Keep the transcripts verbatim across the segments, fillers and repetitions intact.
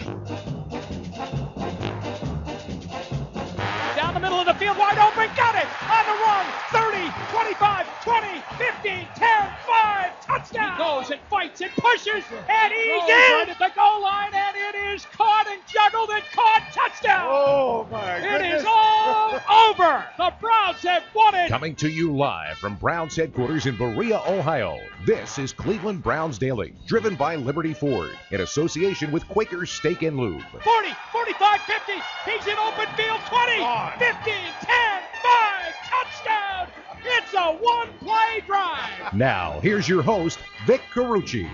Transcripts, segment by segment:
Down the middle of the field, wide open, got it! On the run, thirty, twenty-five, twenty, fifteen, ten, five, touchdown! He goes and fights and pushes, and he's in! Right at the goal line, and it is caught and juggled and caught, touchdown! Oh, my goodness. It is all over! The Browns have won it! Coming to you live from Browns headquarters in Berea, Ohio, this is Cleveland Browns Daily, driven by Liberty Ford, in association with Quaker's Steak and Lube. forty, forty-five, fifty, he's in open field, twenty, fifteen, ten, five, touchdown! It's a one-play drive! Now, here's your host, Vic Carucci.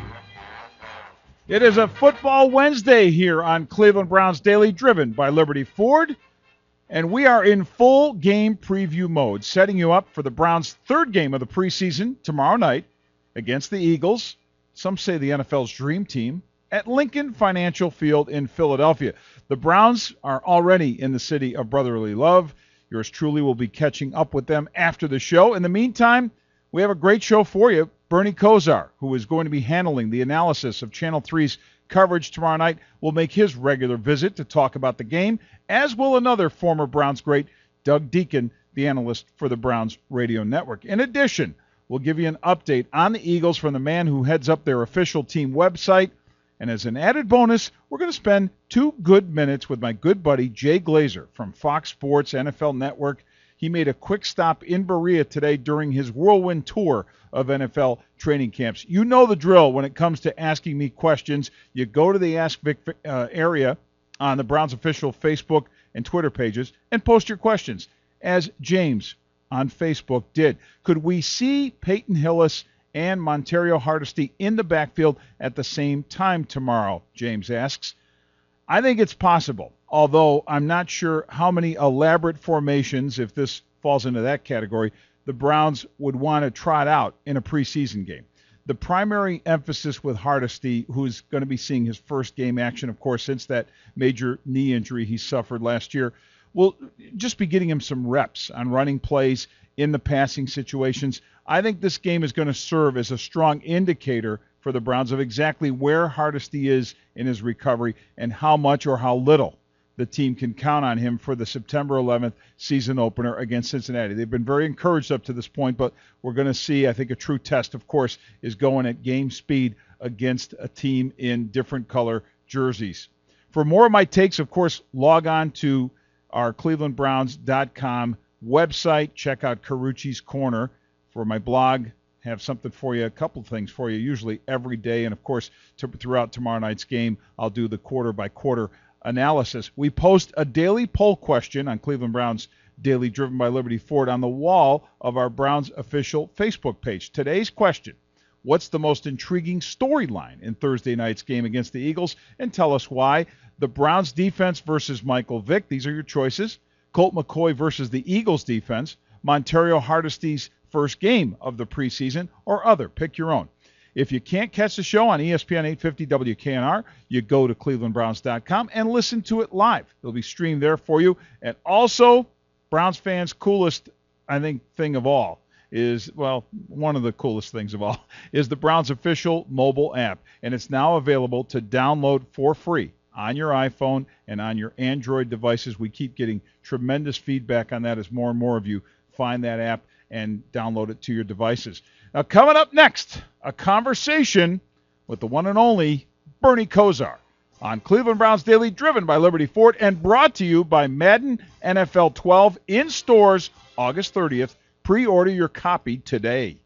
It is a football Wednesday here on Cleveland Browns Daily, driven by Liberty Ford. And we are in full game preview mode, setting you up for the Browns' third game of the preseason tomorrow night against the Eagles, some say the N F L's dream team, at Lincoln Financial Field in Philadelphia. The Browns are already in the city of brotherly love. Yours truly will be catching up with them after the show. In the meantime, we have a great show for you. Bernie Kosar, who is going to be handling the analysis of Channel three's coverage tomorrow night, will make his regular visit to talk about the game, as will another former Browns great, Doug Deacon, the analyst for the Browns Radio Network. In addition, we'll give you an update on the Eagles from the man who heads up their official team website. And as an added bonus, we're going to spend two good minutes with my good buddy Jay Glazer from Fox Sports N F L Network. He made a quick stop in Berea today during his whirlwind tour of N F L training camps. You know the drill when it comes to asking me questions. You go to the Ask Vic uh, area on the Browns official Facebook and Twitter pages and post your questions, as James on Facebook did. Could we see Peyton Hillis and Montario Hardesty in the backfield at the same time tomorrow, James asks. I think it's possible, although I'm not sure how many elaborate formations, if this falls into that category, the Browns would want to trot out in a preseason game. The primary emphasis with Hardesty, who's going to be seeing his first game action, of course, since that major knee injury he suffered last year, will just be getting him some reps on running plays in the passing situations. I think this game is going to serve as a strong indicator for the Browns of exactly where Hardesty is in his recovery and how much or how little the team can count on him for the September eleventh season opener against Cincinnati. They've been very encouraged up to this point, but we're going to see, I think, a true test, of course, is going at game speed against a team in different color jerseys. For more of my takes, of course, log on to our cleveland browns dot com website. Check out Carucci's Corner for my blog. Have something for you, a couple things for you, usually every day. And, of course, to, throughout tomorrow night's game, I'll do the quarter-by-quarter analysis. We post a daily poll question on Cleveland Browns Daily, driven by Liberty Ford, on the wall of our Browns official Facebook page. Today's question: what's the most intriguing storyline in Thursday night's game against the Eagles? And tell us why. The Browns defense versus Michael Vick. These are your choices. Colt McCoy versus the Eagles defense. Montario Hardesty's first game of the preseason, or other. Pick your own. If you can't catch the show on E S P N eight fifty W K N R, you go to cleveland browns dot com and listen to it live. It'll be streamed there for you. And also, Browns fans' coolest, I think, thing of all is, well, one of the coolest things of all, is the Browns official mobile app. And it's now available to download for free on your iPhone and on your Android devices. We keep getting tremendous feedback on that as more and more of you find that app and download it to your devices. Now, coming up next, a conversation with the one and only Bernie Kosar on Cleveland Browns Daily, driven by Liberty Ford and brought to you by Madden N F L twelve, in stores August thirtieth. Pre-order your copy today.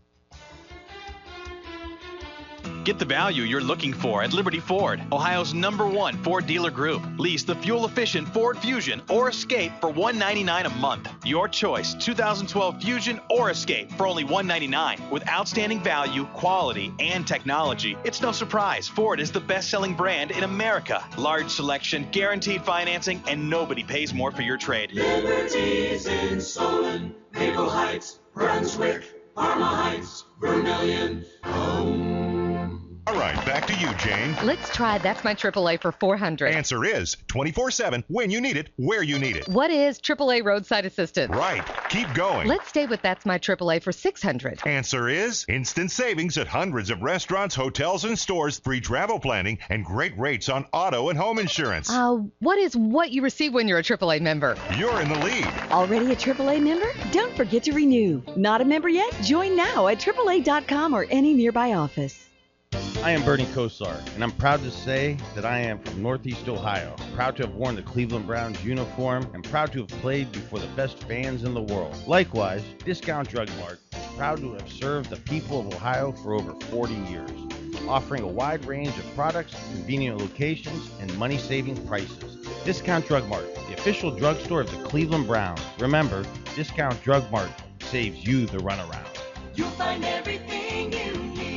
Get the value you're looking for at Liberty Ford, Ohio's number one Ford dealer group. Lease the fuel-efficient Ford Fusion or Escape for one hundred ninety-nine dollars a month. Your choice, two thousand twelve Fusion or Escape for only one hundred ninety-nine dollars. With outstanding value, quality, and technology, it's no surprise Ford is the best-selling brand in America. Large selection, guaranteed financing, and nobody pays more for your trade. Liberty's in Solon, Maple Heights, Brunswick, Parma Heights, Vermillion, home. All right. right, back to you, Jane. Let's try That's My triple A for four hundred. Answer is twenty-four seven, when you need it, where you need it. What is triple A roadside assistance? Right. Keep going. Let's stay with That's My triple A for six hundred. Answer is instant savings at hundreds of restaurants, hotels, and stores, free travel planning, and great rates on auto and home insurance. Uh, what is what you receive when you're a triple A member? You're in the lead. Already a triple A member? Don't forget to renew. Not a member yet? Join now at triple A dot com or any nearby office. I am Bernie Kosar, and I'm proud to say that I am from Northeast Ohio. Proud to have worn the Cleveland Browns uniform, and proud to have played before the best fans in the world. Likewise, Discount Drug Mart is proud to have served the people of Ohio for over forty years, offering a wide range of products, convenient locations, and money-saving prices. Discount Drug Mart, the official drugstore of the Cleveland Browns. Remember, Discount Drug Mart saves you the runaround. You'll find everything you need.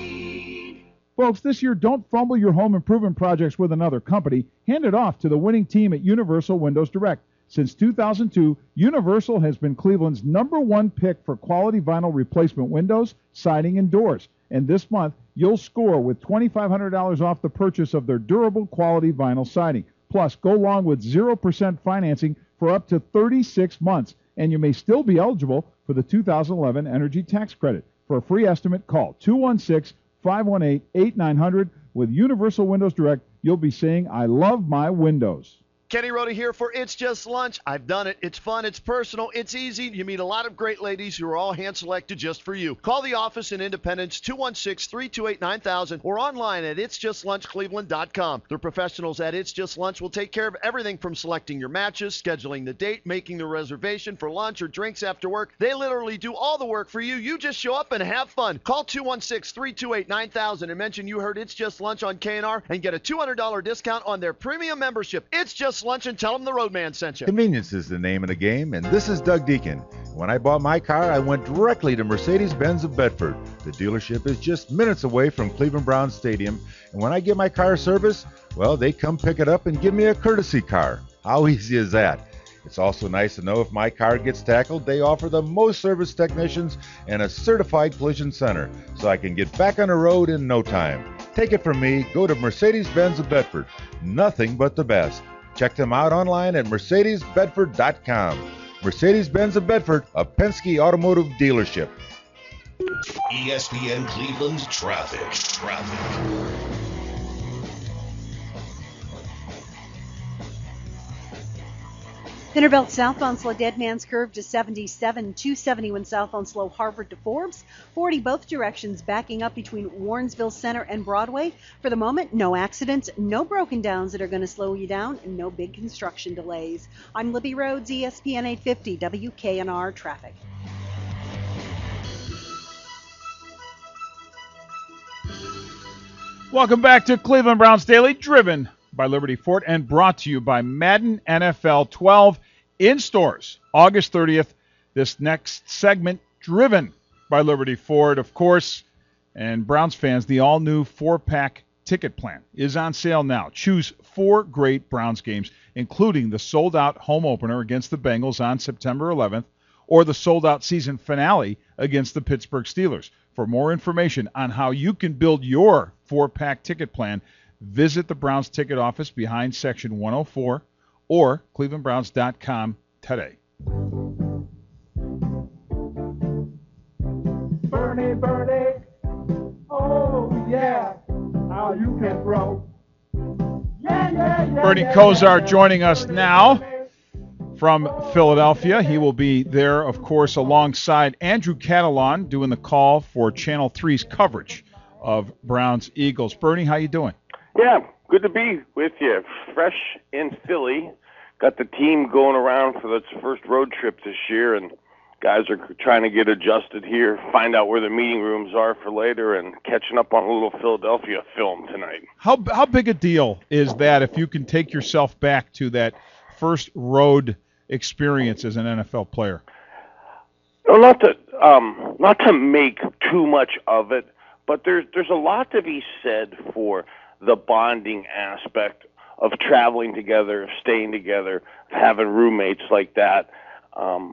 Folks, this year, don't fumble your home improvement projects with another company. Hand it off to the winning team at Universal Windows Direct. Since two thousand two, Universal has been Cleveland's number one pick for quality vinyl replacement windows, siding, and doors. And this month, you'll score with twenty-five hundred dollars off the purchase of their durable quality vinyl siding. Plus, go along with zero percent financing for up to thirty-six months. And you may still be eligible for the two thousand eleven Energy Tax Credit. For a free estimate, call two one six, five one eight, eight nine zero zero. With Universal Windows Direct, you'll be saying, I love my windows. Kenny Rhoda here for It's Just Lunch. I've done it. It's fun. It's personal. It's easy. You meet a lot of great ladies who are all hand-selected just for you. Call the office in Independence, two one six, three two eight, nine thousand, or online at its just lunch cleveland dot com. The professionals at It's Just Lunch will take care of everything from selecting your matches, scheduling the date, making the reservation for lunch or drinks after work. They literally do all the work for you. You just show up and have fun. Call two one six, three two eight, nine thousand and mention you heard It's Just Lunch on K N R and get a two hundred dollars discount on their premium membership. It's Just Lunch, and tell them the Roadman sent you. Convenience is the name of the game, and this is Doug Deacon. When I bought my car, I went directly to Mercedes-Benz of Bedford. The dealership is just minutes away from Cleveland Browns Stadium, and when I get my car serviced, well, they come pick it up and give me a courtesy car. How easy is that? It's also nice to know if my car gets tackled, they offer the most service technicians and a certified collision center, so I can get back on the road in no time. Take it from me, go to Mercedes-Benz of Bedford. Nothing but the best. Check them out online at mercedes bedford dot com. Mercedes-Benz of Bedford, a Penske automotive dealership. E S P N Cleveland traffic. Traffic. Centerville southbound slow Dead Man's Curve to seventy-seven, two seventy-one southbound slow Harvard to Forbes, forty both directions backing up between Warrensville Center and Broadway. For the moment, no accidents, no broken downs that are going to slow you down, and no big construction delays. I'm Libby Rhodes, E S P N eight fifty W K N R Traffic. Welcome back to Cleveland Browns Daily, driven by Liberty Ford and brought to you by Madden N F L twelve in stores August thirtieth. This next segment driven by Liberty Ford, of course, and Browns fans, the all-new four-pack ticket plan is on sale now. Choose four great Browns games, including the sold-out home opener against the Bengals on September eleventh or the sold-out season finale against the Pittsburgh Steelers. For more information on how you can build your four-pack ticket plan, visit the Browns ticket office behind section one oh four or cleveland browns dot com today. Bernie, Bernie, oh yeah, how you can throw. Yeah, yeah, yeah, Bernie yeah, Kosar yeah, joining us Bernie, now Bernie. from Philadelphia. He will be there, of course, alongside Andrew Catalon doing the call for Channel three's coverage of Browns Eagles. Bernie, how you doing? Yeah, good to be with you. Fresh in Philly. Got the team going around for its first road trip this year, and guys are trying to get adjusted here, find out where the meeting rooms are for later, and catching up on a little Philadelphia film tonight. How how big a deal is that if you can take yourself back to that first road experience as an N F L player? Well, not to um, not to make too much of it, but there's there's a lot to be said for the bonding aspect of traveling together, of staying together, having roommates like that. Um,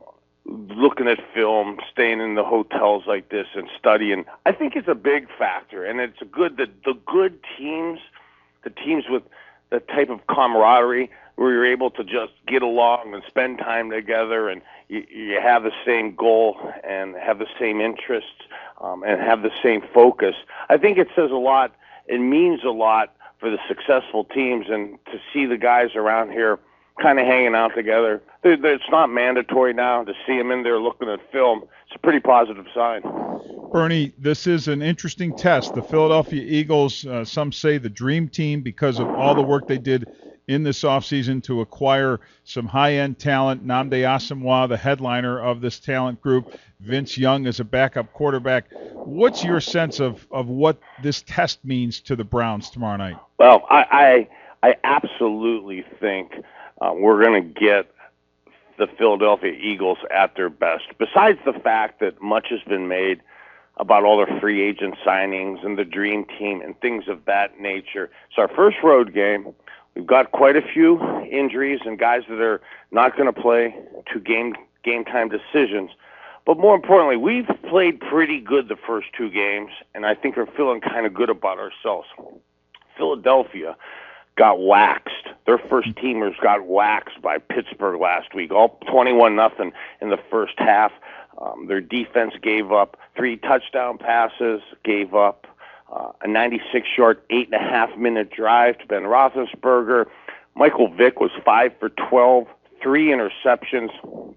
looking at film, staying in the hotels like this and studying, I think it's a big factor. And it's good that the good teams, the teams with the type of camaraderie where you're able to just get along and spend time together, and you, you have the same goal and have the same interests um, and have the same focus. I think it says a lot. It means a lot for the successful teams, and to see the guys around here kind of hanging out together. They're, they're, it's not mandatory now to see them in there looking at film. It's a pretty positive sign. Bernie, this is an interesting test. The Philadelphia Eagles, uh, some say the dream team because of all the work they did in this offseason to acquire some high-end talent. Nnamdi Asomugha, the headliner of this talent group. Vince Young is a backup quarterback. What's your sense of, of what this test means to the Browns tomorrow night? Well, I I, I absolutely think uh, we're going to get the Philadelphia Eagles at their best. Besides the fact that much has been made about all the free agent signings and the dream team and things of that nature. It's our first road game. We've got quite a few injuries and guys that are not going to play to game game time decisions. But more importantly, we've played pretty good the first two games, and I think we're feeling kind of good about ourselves. Philadelphia got waxed. Their first teamers got waxed by Pittsburgh last week, all twenty-one nothing in the first half. Um, their defense gave up three touchdown passes, gave up uh, a ninety-six yard, eight and a half minute drive to Ben Roethlisberger. Michael Vick was five for twelve, three interceptions.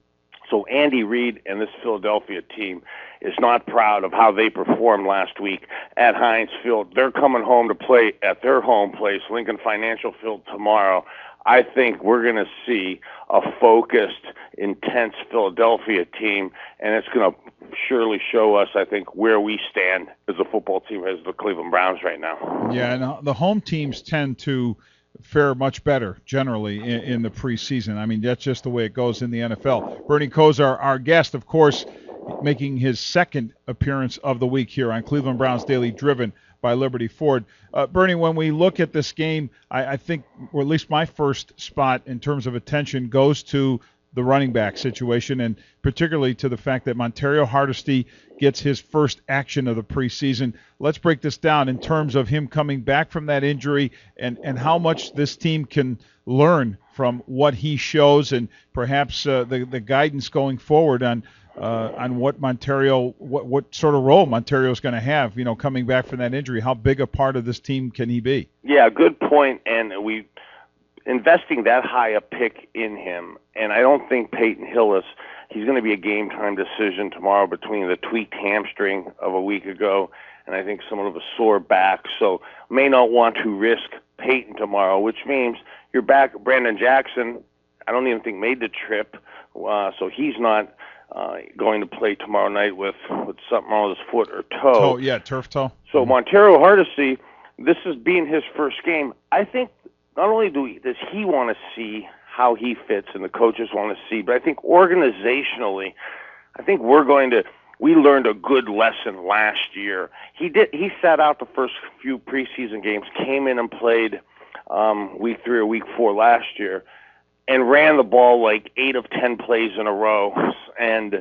So Andy Reid and this Philadelphia team is not proud of how they performed last week at Heinz Field. They're coming home to play at their home place, Lincoln Financial Field, tomorrow. I think we're going to see a focused, intense Philadelphia team, and it's going to surely show us, I think, where we stand as a football team as the Cleveland Browns right now. Yeah, and the home teams tend to fare much better generally in, in the preseason. I mean, that's just the way it goes in the N F L. Bernie Kosar, our guest, of course, making his second appearance of the week here on Cleveland Browns Daily, driven by Liberty Ford. Uh, Bernie, when we look at this game, I, I think, or at least my first spot in terms of attention goes to the running back situation, and particularly to the fact that Montario Hardesty gets his first action of the preseason. Let's break this down in terms of him coming back from that injury and, and how much this team can learn from what he shows, and perhaps uh, the, the guidance going forward on uh, on what Montario, what, what sort of role Montario is going to have, you know, coming back from that injury. How big a part of this team can he be? Yeah, good point, and we investing that high a pick in him, and I don't think Peyton Hillis, he's going to be a game-time decision tomorrow between the tweaked hamstring of a week ago and I think somewhat of a sore back, so may not want to risk Peyton tomorrow, which means you're back. Brandon Jackson, I don't even think made the trip, uh, so he's not uh, going to play tomorrow night with, with something wrong with his foot or toe. Toe, yeah, turf toe. So mm-hmm. Montario Hardesty, this is being his first game. I think not only do we, does he want to see how he fits and the coaches want to see, but I think organizationally, I think we're going to, we learned a good lesson last year. He did, he sat out the first few preseason games, came in and played um, week three or week four last year, and ran the ball like eight of ten plays in a row and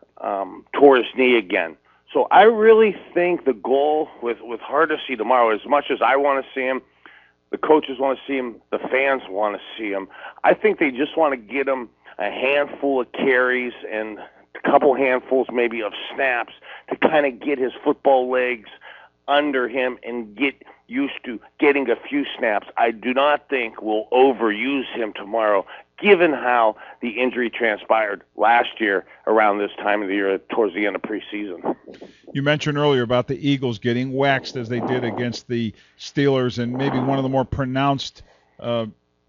um, tore his knee again. So I really think the goal with, with Hardesty tomorrow, as much as I want to see him, the coaches want to see him, the fans want to see him, I think they just want to get him a handful of carries and a couple handfuls maybe of snaps to kind of get his football legs under him and get used to getting a few snaps. I do not think we'll overuse him tomorrow, given how the injury transpired last year around this time of the year towards the end of preseason. You mentioned earlier about the Eagles getting waxed as they did against the Steelers, and maybe one of the more pronounced uh,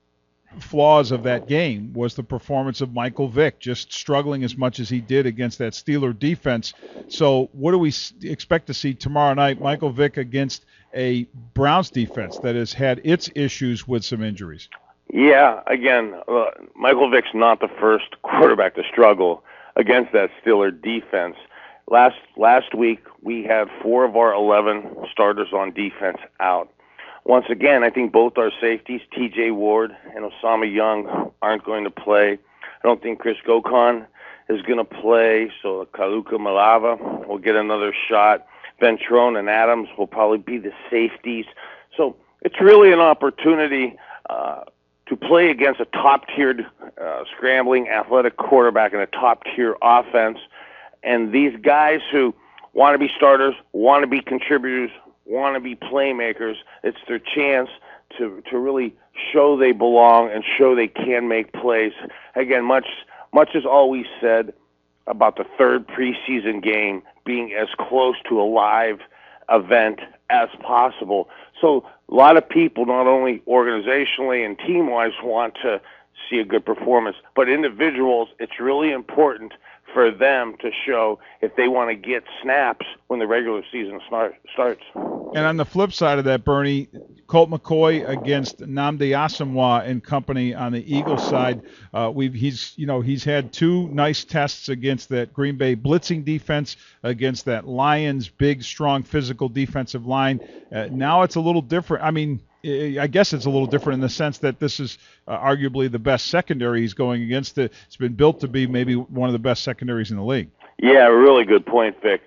flaws of that game was the performance of Michael Vick, just struggling as much as he did against that Steeler defense. So what do we expect to see tomorrow night? Michael Vick against a Browns defense that has had its issues with some injuries. Yeah, again, uh, Michael Vick's not the first quarterback to struggle against that Steeler defense. Last last week, we had four of our eleven starters on defense out. Once again, I think both our safeties, T J Ward and Osama Young, aren't going to play. I don't think Chris Gokon is going to play, so Kaluka Malava will get another shot. Ventrone and Adams will probably be the safeties. So it's really an opportunity uh, to play against a top-tiered, uh, scrambling, athletic quarterback and a top-tier offense. And these guys who want to be starters, want to be contributors, want to be playmakers, it's their chance to to really show they belong and show they can make plays. Again, much much is always said about the third preseason game being as close to a live event as possible. So a lot of people, not only organizationally and team-wise, want to see a good performance, but individuals, it's really important for them to show if they want to get snaps when the regular season start, starts. And on the flip side of that, Bernie, Colt McCoy against Nnamdi Asomugha and company on the Eagles side. Uh, we've he's you know he's had two nice tests against that Green Bay blitzing defense, against that Lions big, strong, physical defensive line. Uh, now it's a little different. I mean, I guess it's a little different in the sense that this is uh, arguably the best secondary he's going against. It. It's been built to be maybe one of the best secondaries in the league. Yeah, really good point, Vic.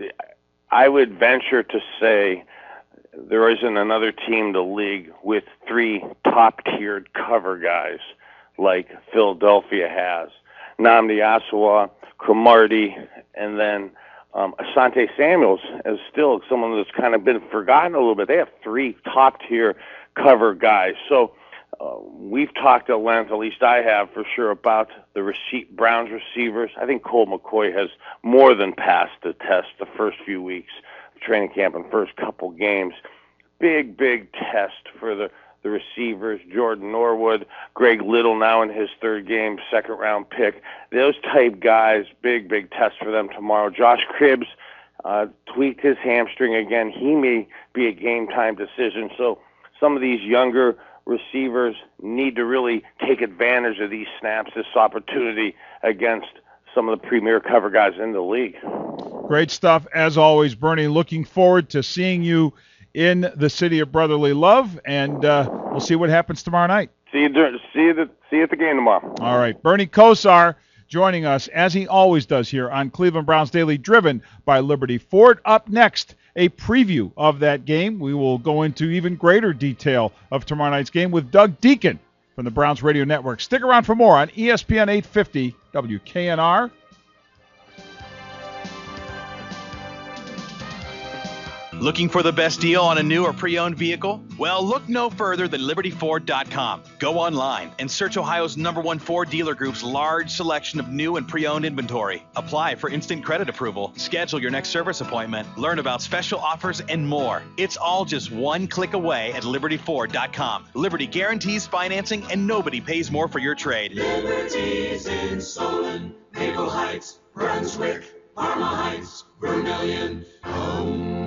I would venture to say there isn't another team in the league with three top-tiered cover guys like Philadelphia has. Nnamdi Asomugha, Cromartie, and then um, Asante Samuels is still someone that's kind of been forgotten a little bit. They have three top-tier cover guys. So uh, we've talked at length, at least I have for sure, about the rece- Browns receivers. I think Colt McCoy has more than passed the test the first few weeks of training camp and first couple games. Big, big test for the, the receivers. Jordan Norwood, Greg Little now in his third game, second round pick. Those type guys, big, big test for them tomorrow. Josh Cribbs uh, tweaked his hamstring again. He may be a game time decision. So some of these younger receivers need to really take advantage of these snaps, this opportunity against some of the premier cover guys in the league. Great stuff, as always, Bernie. Looking forward to seeing you in the city of brotherly love, and uh, we'll see what happens tomorrow night. See you, during, see you, the, see you at the game tomorrow. All right, Bernie Kosar joining us, as he always does here on Cleveland Browns Daily, driven by Liberty Ford. Up next, a preview of that game. We will go into even greater detail of tomorrow night's game with Doug Deacon from the Browns Radio Network. Stick around for more on E S P N eight fifty W K N R. Looking for the best deal on a new or pre-owned vehicle? Well, look no further than Liberty Ford dot com. Go online and search Ohio's number one Ford dealer group's large selection of new and pre-owned inventory. Apply for instant credit approval, schedule your next service appointment, learn about special offers, and more. It's all just one click away at Liberty Ford dot com. Liberty guarantees financing, and nobody pays more for your trade. Liberty's in Solon, Maple Heights, Brunswick, Parma Heights, Vermillion, home.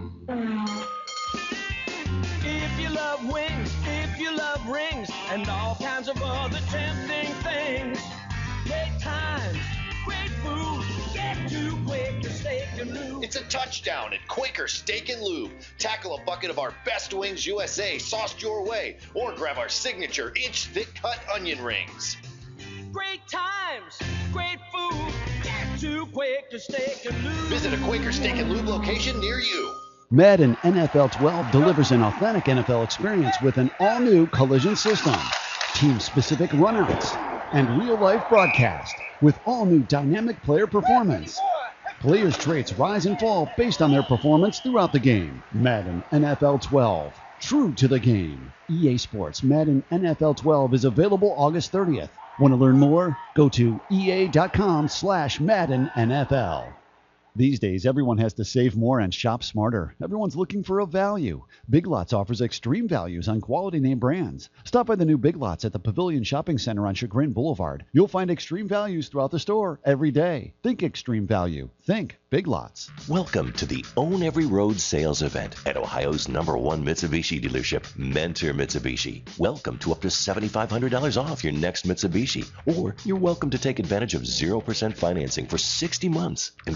If you love wings, if you love rings, and all kinds of other tempting things, great times, great food, get to Quaker Steak and Lube. It's a touchdown at Quaker Steak and Lube. Tackle a bucket of our Best Wings U S A sauced your way, or grab our signature inch-thick cut onion rings. Great times, great food, get to Quaker Steak and Lube. Visit a Quaker Steak and Lube location near you. Madden N F L twelve delivers an authentic N F L experience with an all-new collision system, team-specific runouts, and real-life broadcast with all-new dynamic player performance. Players' traits rise and fall based on their performance throughout the game. Madden N F L twelve, true to the game. E A Sports Madden N F L twelve is available August thirtieth. Want to learn more? Go to E A dot com slash Madden N F L. These days, everyone has to save more and shop smarter. Everyone's looking for a value. Big Lots offers extreme values on quality name brands. Stop by the new Big Lots at the Pavilion Shopping Center on Chagrin Boulevard. You'll find extreme values throughout the store every day. Think extreme value. Think Big Lots. Welcome to the Own Every Road sales event at Ohio's number one Mitsubishi dealership, Mentor Mitsubishi. Welcome to up to seven thousand five hundred dollars off your next Mitsubishi. Or you're welcome to take advantage of zero percent financing for sixty months. And right now,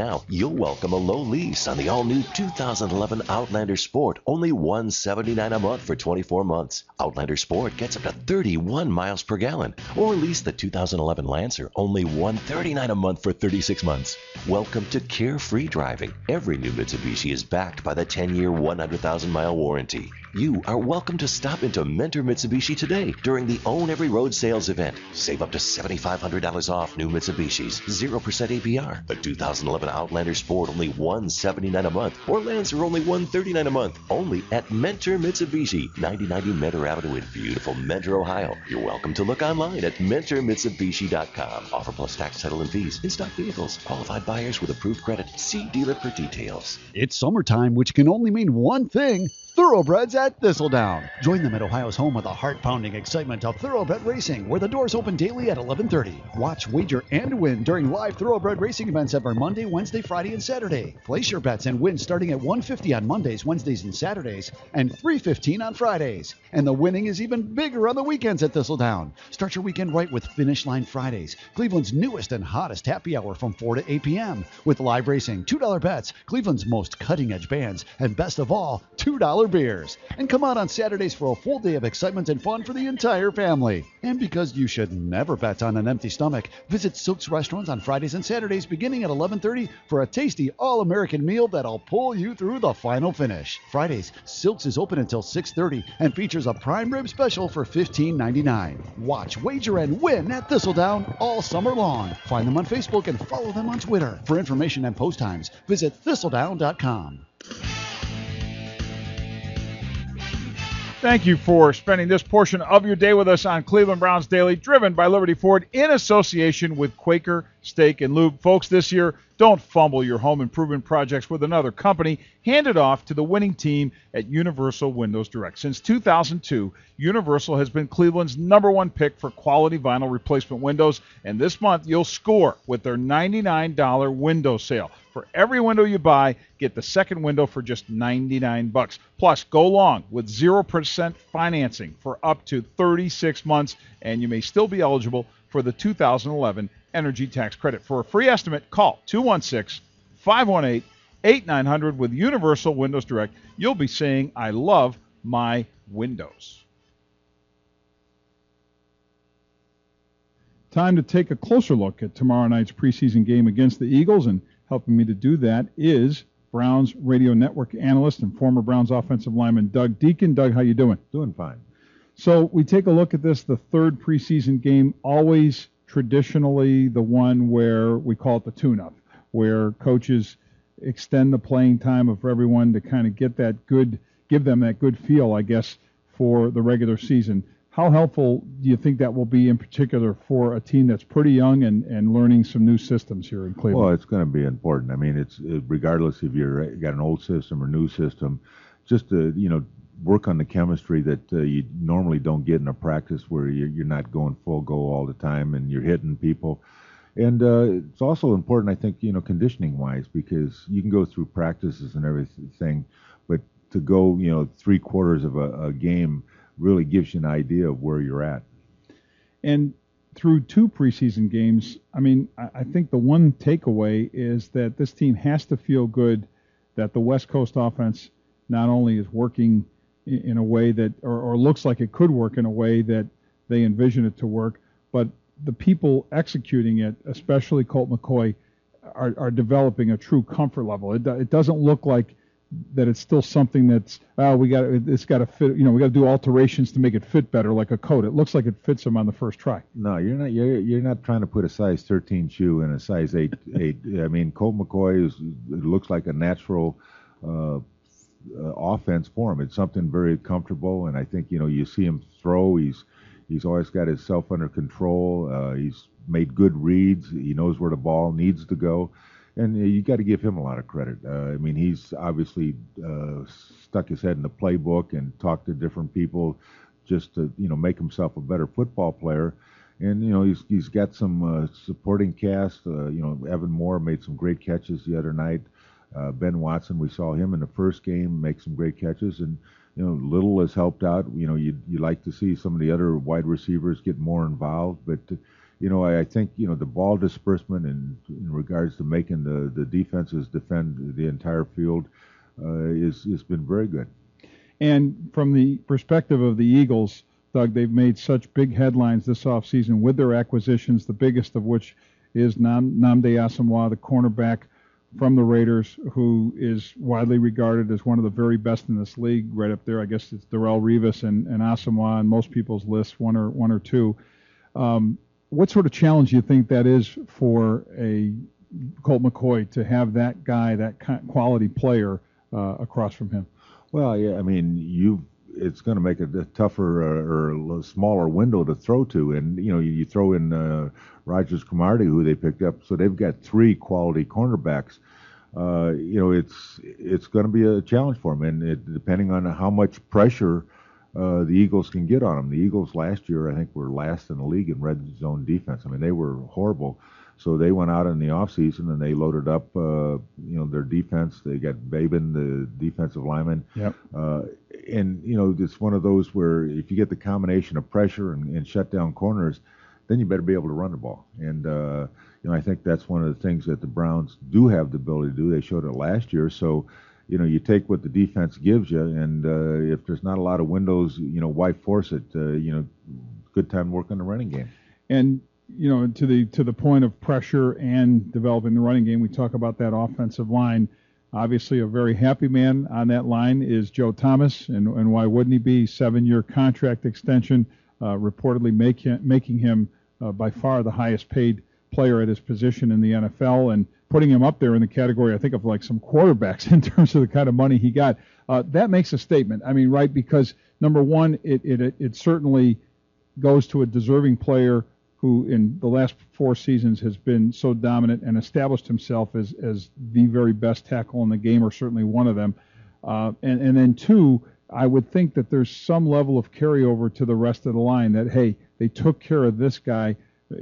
now, you'll welcome a low lease on the all-new two thousand eleven Outlander Sport, only one hundred seventy-nine dollars a month for twenty-four months. Outlander Sport gets up to thirty-one miles per gallon. Or lease the two thousand eleven Lancer, only one hundred thirty-nine dollars a month for thirty-six months. Welcome to carefree driving. Every new Mitsubishi is backed by the ten-year, one hundred thousand mile warranty. You are welcome to stop into Mentor Mitsubishi today during the Own Every Road sales event. Save up to seven thousand five hundred dollars off new Mitsubishis, zero percent A P R. The two thousand eleven Outlander Sport only one hundred seventy-nine dollars a month, or Lancer only one hundred thirty-nine dollars a month. Only at Mentor Mitsubishi, ninety ninety Mentor Avenue in beautiful Mentor, Ohio. You're welcome to look online at mentor mitsubishi dot com. Offer plus tax, title, and fees. In stock vehicles. Qualified buyers with approved credit. See dealer for details. It's summertime, which can only mean one thing. Thoroughbreds at Thistledown. Join them at Ohio's home of the heart-pounding excitement of Thoroughbred Racing, where the doors open daily at eleven thirty. Watch, wager, and win during live Thoroughbred Racing events every Monday, Wednesday, Friday, and Saturday. Place your bets and win starting at one hundred fifty dollars on Mondays, Wednesdays, and Saturdays, and three hundred fifteen dollars on Fridays. And the winning is even bigger on the weekends at Thistledown. Start your weekend right with Finish Line Fridays, Cleveland's newest and hottest happy hour from four to eight p.m. with live racing, two dollar bets, Cleveland's most cutting-edge bands, and best of all, two dollar beers. And come out on Saturdays for a full day of excitement and fun for the entire family. And because you should never bet on an empty stomach, visit Silk's restaurants on Fridays and Saturdays beginning at eleven thirty for a tasty all-American meal that'll pull you through the final finish. Fridays, Silk's is open until six thirty and features a prime rib special for fifteen ninety-nine. Watch, wager, and win at Thistledown all summer long. Find them on Facebook and follow them on Twitter. For information and post times, visit thistledown dot com. Thank you for spending this portion of your day with us on Cleveland Browns Daily, driven by Liberty Ford in association with Quaker Steak and Lube. Folks, this year, don't fumble your home improvement projects with another company. Hand it off to the winning team at Universal Windows Direct. Since two thousand two, Universal has been Cleveland's number one pick for quality vinyl replacement windows, and this month you'll score with their ninety-nine dollars window sale. For every window you buy, get the second window for just ninety-nine bucks. Plus, go long with zero percent financing for up to thirty-six months, and you may still be eligible for the two thousand eleven energy tax credit. For a free estimate, call two one six, five one eight, eight nine zero zero with Universal Windows Direct. You'll be saying, I love my windows. Time to take a closer look at tomorrow night's preseason game against the Eagles, and helping me to do that is Browns radio network analyst and former Browns offensive lineman Doug Deacon. Doug, how you doing? Doing fine. So we take a look at this, the third preseason game, always traditionally the one where we call it the tune-up, where coaches extend the playing time of everyone to kind of get that good, give them that good feel, I guess, for the regular season. How helpful do you think that will be in particular for a team that's pretty young and, and learning some new systems here in Cleveland? Well, it's going to be important. I mean, it's it, regardless if you're got an old system or new system, just to, you know, work on the chemistry that uh, you normally don't get in a practice where you're, you're not going full go all the time and you're hitting people. And uh, it's also important, I think, you know, conditioning-wise, because you can go through practices and everything, but to go, you know, three quarters of a, a game really gives you an idea of where you're at. And through two preseason games, I mean, I, I think the one takeaway is that this team has to feel good that the West Coast offense not only is working in, in a way that, or, or looks like it could work in a way that they envision it to work, but the people executing it, especially Colt McCoy, are, are developing a true comfort level. It, it doesn't look like that it's still something that's, oh, we got it's got to fit, you know, we got to do alterations to make it fit better, like a coat. It looks like it fits them on the first try. No, you're not. You're you're not trying to put a size thirteen shoe in a size eight eight. I mean, Colt McCoy is. It looks like a natural uh, uh, offense for him. It's something very comfortable, and I think, you know, you see him throw. He's he's always got his self under control. Uh, he's made good reads. He knows where the ball needs to go. And you got to give him a lot of credit. Uh, I mean, he's obviously uh, stuck his head in the playbook and talked to different people just to, you know, make himself a better football player. And, you know, he's he's got some uh, supporting cast. Uh, you know, Evan Moore made some great catches the other night. Uh, Ben Watson, we saw him in the first game make some great catches. And, you know, Little has helped out. You know, you you like to see some of the other wide receivers get more involved. But, you know, I, I think, you know, the ball disbursement in, in regards to making the, the defenses defend the entire field uh, is has been very good. And from the perspective of the Eagles, Doug, they've made such big headlines this offseason with their acquisitions, the biggest of which is Nam- Nnamdi Asomugha, the cornerback from the Raiders, who is widely regarded as one of the very best in this league, right up there. I guess it's Darrelle Revis and, and Asomugha on most people's lists, one or one or two. Um, what sort of challenge do you think that is for a Colt McCoy to have that guy, that quality player, uh, across from him? Well, yeah, I mean, you it's going to make it a tougher uh, or a smaller window to throw to, and you know, you, you throw in uh, Rogers Cromartie, who they picked up, so they've got three quality cornerbacks. Uh, you know, it's it's going to be a challenge for them, and it, depending on how much pressure uh, the Eagles can get on them. The Eagles last year, I think, were last in the league in red zone defense. I mean, they were horrible. So they went out in the offseason and they loaded up, uh, you know, their defense. They got Babin, the defensive lineman. Yep. Uh, and, you know, it's one of those where if you get the combination of pressure and, and shut down corners, then you better be able to run the ball. And, uh, you know, I think that's one of the things that the Browns do have the ability to do. They showed it last year. So, you know, you take what the defense gives you, and uh, if there's not a lot of windows, you know, why force it? Uh, you know, good time to work on the running game. And you know, to the to the point of pressure and developing the running game, we talk about that offensive line. Obviously, a very happy man on that line is Joe Thomas, and, and why wouldn't he be? Seven-year contract extension, uh, reportedly make him, making him uh, by far the highest-paid player at his position in the N F L, and putting him up there in the category, I think, of like some quarterbacks in terms of the kind of money he got. Uh, that makes a statement. I mean, right? Because number one, it it it certainly goes to a deserving player who in the last four seasons has been so dominant and established himself as, as the very best tackle in the game, or certainly one of them. Uh, and, and then two, I would think that there's some level of carryover to the rest of the line that, hey, they took care of this guy.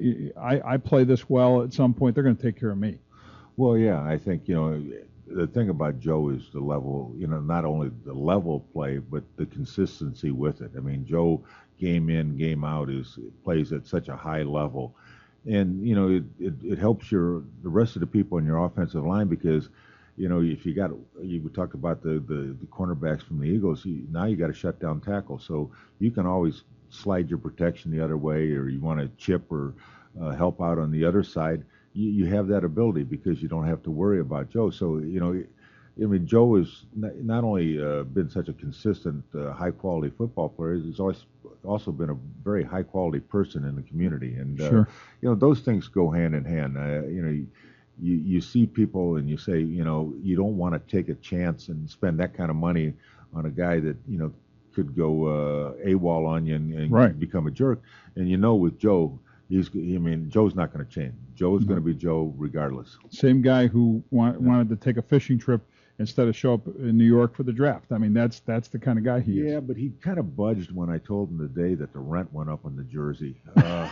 I, I play this well at some point. They're going to take care of me. Well, yeah, I think, you know, the thing about Joe is the level, you know, not only the level of play, but the consistency with it. I mean, Joe, game in, game out, is plays at such a high level, and you know it, it, it helps your the rest of the people in your offensive line, because you know if you got you talked about the, the the cornerbacks from the Eagles, you, now you got to shut down tackle, so you can always slide your protection the other way, or you want to chip or uh, help out on the other side. You, you have that ability because you don't have to worry about Joe. So you know. I mean, Joe has not only uh, been such a consistent, uh, high-quality football player, he's always also been a very high-quality person in the community. And, uh, sure. you know, those things go hand in hand. Uh, you know, you, you see people and you say, you know, you don't want to take a chance and spend that kind of money on a guy that, you know, could go uh, AWOL on you and, and right. become a jerk. And, you know, with Joe, he's, I mean, Joe's not going to change. Joe's mm-hmm. going to be Joe regardless. Same guy who wa- wanted to take a fishing trip instead of show up in New York for the draft. I mean, that's that's the kind of guy he yeah, is. Yeah, but he kind of budged when I told him today that the rent went up on the jersey. Uh,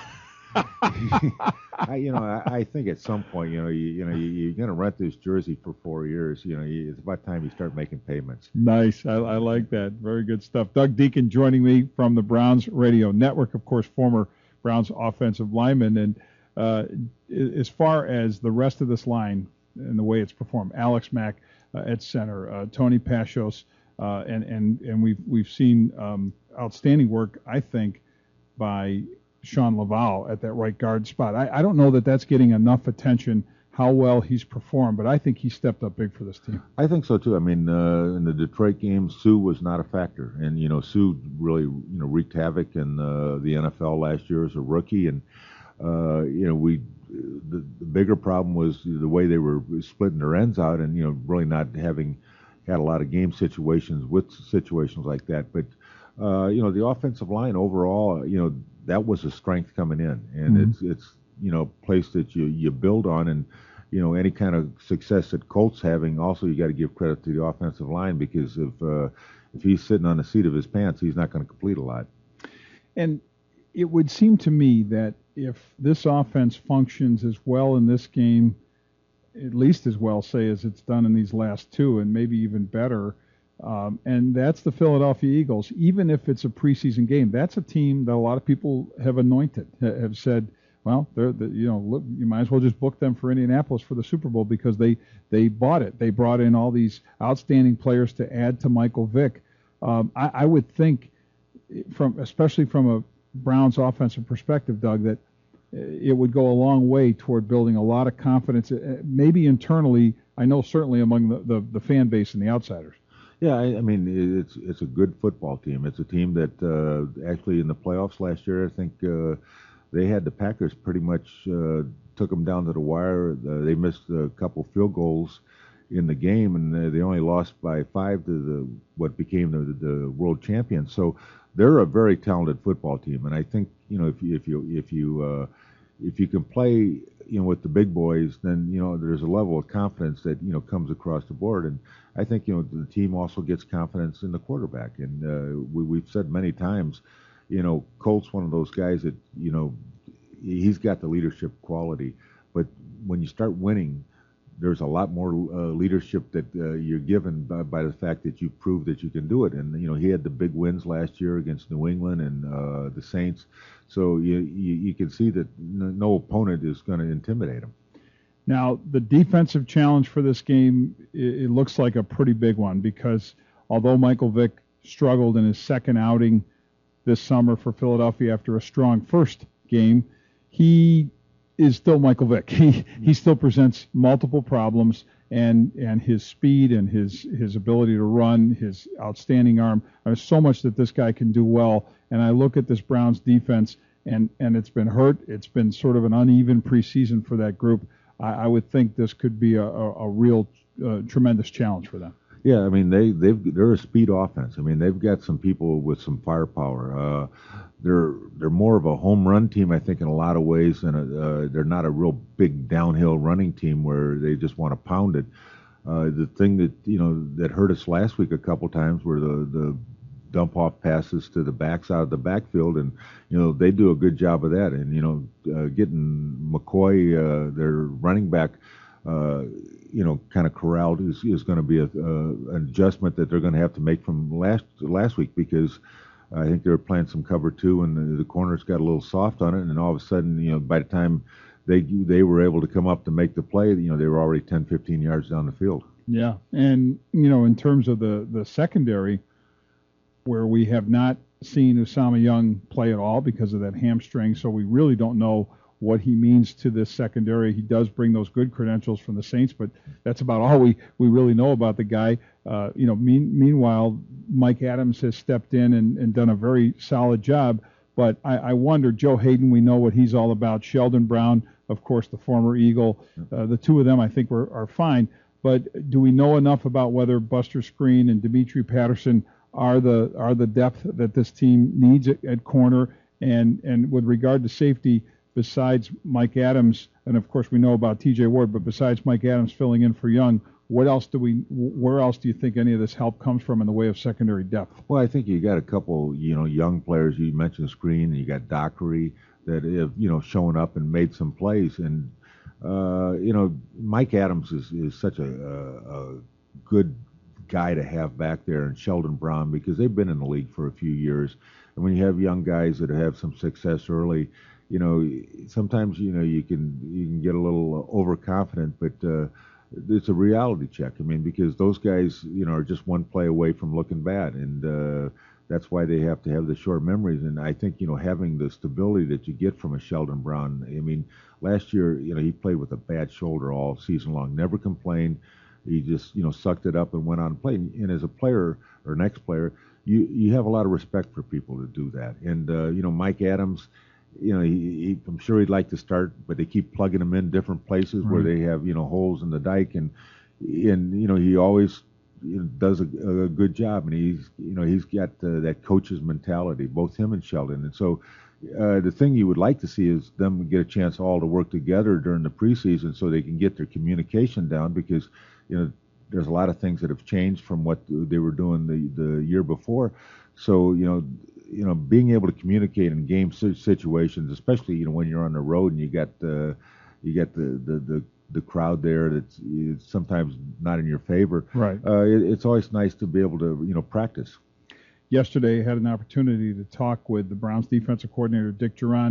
I, you know, I, I think at some point, you know, you, you know, you, you're going to rent this jersey for four years. You know, you, it's about time you start making payments. Nice. I, I like that. Very good stuff. Doug Deacon joining me from the Browns Radio Network, of course, former Browns offensive lineman. And uh, as far as the rest of this line and the way it's performed, Alex Mack, Uh, at center, uh, Tony Pashos, uh, and and and we've we've seen um, outstanding work, I think, by Sean Laval at that right guard spot. I, I don't know that that's getting enough attention, how well he's performed, but I think he stepped up big for this team. I think so too. I mean, uh, in the Detroit game, Sue was not a factor, and you know, Sue really you know wreaked havoc in uh, the N F L last year as a rookie, and uh, you know we. The, the bigger problem was the way they were splitting their ends out, and you know really not having had a lot of game situations with situations like that. But uh, you know the offensive line overall, you know that was a strength coming in, and mm-hmm. it's it's you know a place that you you build on, and you know any kind of success that Colt's having, also you got to give credit to the offensive line, because if uh, if he's sitting on the seat of his pants, he's not going to complete a lot. And it would seem to me that if this offense functions as well in this game, at least as well, say, as it's done in these last two, and maybe even better, um, and that's the Philadelphia Eagles, even if it's a preseason game, that's a team that a lot of people have anointed, have said, well, they're the, you know look, you might as well just book them for Indianapolis for the Super Bowl because they they bought it. They brought in all these outstanding players to add to Michael Vick. Um, I, I would think, from especially from a Browns offensive perspective, Doug, that it would go a long way toward building a lot of confidence, maybe internally. I know certainly among the, the, the fan base and the outsiders. Yeah, I, I mean, it's it's a good football team. It's a team that uh, actually in the playoffs last year, I think uh, they had the Packers pretty much uh, took them down to the wire. Uh, they missed a couple field goals in the game, and they, they only lost by five to the what became the, the world champions. So they're a very talented football team, and I think you know if you if you if you uh, if you can play you know with the big boys, then you know there's a level of confidence that you know comes across the board, and I think you know the team also gets confidence in the quarterback, and uh, we, we've said many times, you know Colt's one of those guys that you know he's got the leadership quality, but when you start winning, there's a lot more uh, leadership that uh, you're given by, by the fact that you prove that you can do it. And, you know, he had the big wins last year against New England and uh, the Saints. So you, you, you can see that no opponent is going to intimidate him. Now, the defensive challenge for this game, it, it looks like a pretty big one because although Michael Vick struggled in his second outing this summer for Philadelphia after a strong first game, he is still Michael Vick. He he still presents multiple problems, and and his speed and his his ability to run, his outstanding arm. There's so much that this guy can do well. And I look at this Browns defense, and and it's been hurt. It's been sort of an uneven preseason for that group. I, I would think this could be a a, a real uh, tremendous challenge for them. Yeah, I mean they they've they're a speed offense. I mean they've got some people with some firepower. Uh, they're they're more of a home run team, I think, in a lot of ways, and uh, they're not a real big downhill running team where they just want to pound it. Uh, the thing that you know that hurt us last week a couple times were the the dump off passes to the backs out of the backfield, and you know they do a good job of that. And you know uh, getting McCoy, uh, their running back. Uh, you know, kind of corralled is, is going to be a, uh, an adjustment that they're going to have to make from last last week because I think they were playing some cover two and the, the corners got a little soft on it, and all of a sudden, you know, by the time they they were able to come up to make the play, you know, they were already ten, fifteen yards down the field. Yeah, and you know, in terms of the the secondary, where we have not seen Usama Young play at all because of that hamstring, so we really don't know what he means to this secondary. He does bring those good credentials from the Saints, but that's about all we, we really know about the guy. Uh, you know, mean, meanwhile, Mike Adams has stepped in and, and done a very solid job. But I, I wonder, Joe Hayden, we know what he's all about. Sheldon Brown, of course, the former Eagle. Uh, the two of them, I think, were, are fine. But do we know enough about whether Buster Skrine and Dimitri Patterson are the are the depth that this team needs at, at corner? And and with regard to safety, besides Mike Adams, and of course we know about T J Ward, but besides Mike Adams filling in for Young, what else do we? Where else do you think any of this help comes from in the way of secondary depth? Well, I think you got a couple, you know, young players. You mentioned Skrine, and you got Dockery that have, you know, shown up and made some plays, and uh, you know, Mike Adams is, is such a, a, a good guy to have back there, and Sheldon Brown, because they've been in the league for a few years, and when you have young guys that have some success early. You know, sometimes you know you can you can get a little overconfident, but uh, it's a reality check. I mean, because those guys, you know, are just one play away from looking bad, and uh, that's why they have to have the short memories. And I think you know having the stability that you get from a Sheldon Brown. I mean, last year, you know, he played with a bad shoulder all season long, never complained. He just you know sucked it up and went on and played. And as a player or an ex-player, you you have a lot of respect for people to do that. And uh, you know, Mike Adams. You know, he, he, I'm sure he'd like to start, but they keep plugging him in different places right. where they have, you know, holes in the dike, and and you know he always you know, does a, a good job, and he's you know he's got uh, that coach's mentality, both him and Sheldon, and so uh, the thing you would like to see is them get a chance all to work together during the preseason so they can get their communication down because you know there's a lot of things that have changed from what they were doing the the year before, so you know. You know, being able to communicate in game situations, especially you know when you're on the road and you got uh, you got the, the, the, the crowd there that's it's sometimes not in your favor. Right. Uh, it, it's always nice to be able to you know practice. Yesterday, I had an opportunity to talk with the Browns defensive coordinator Dick Duran,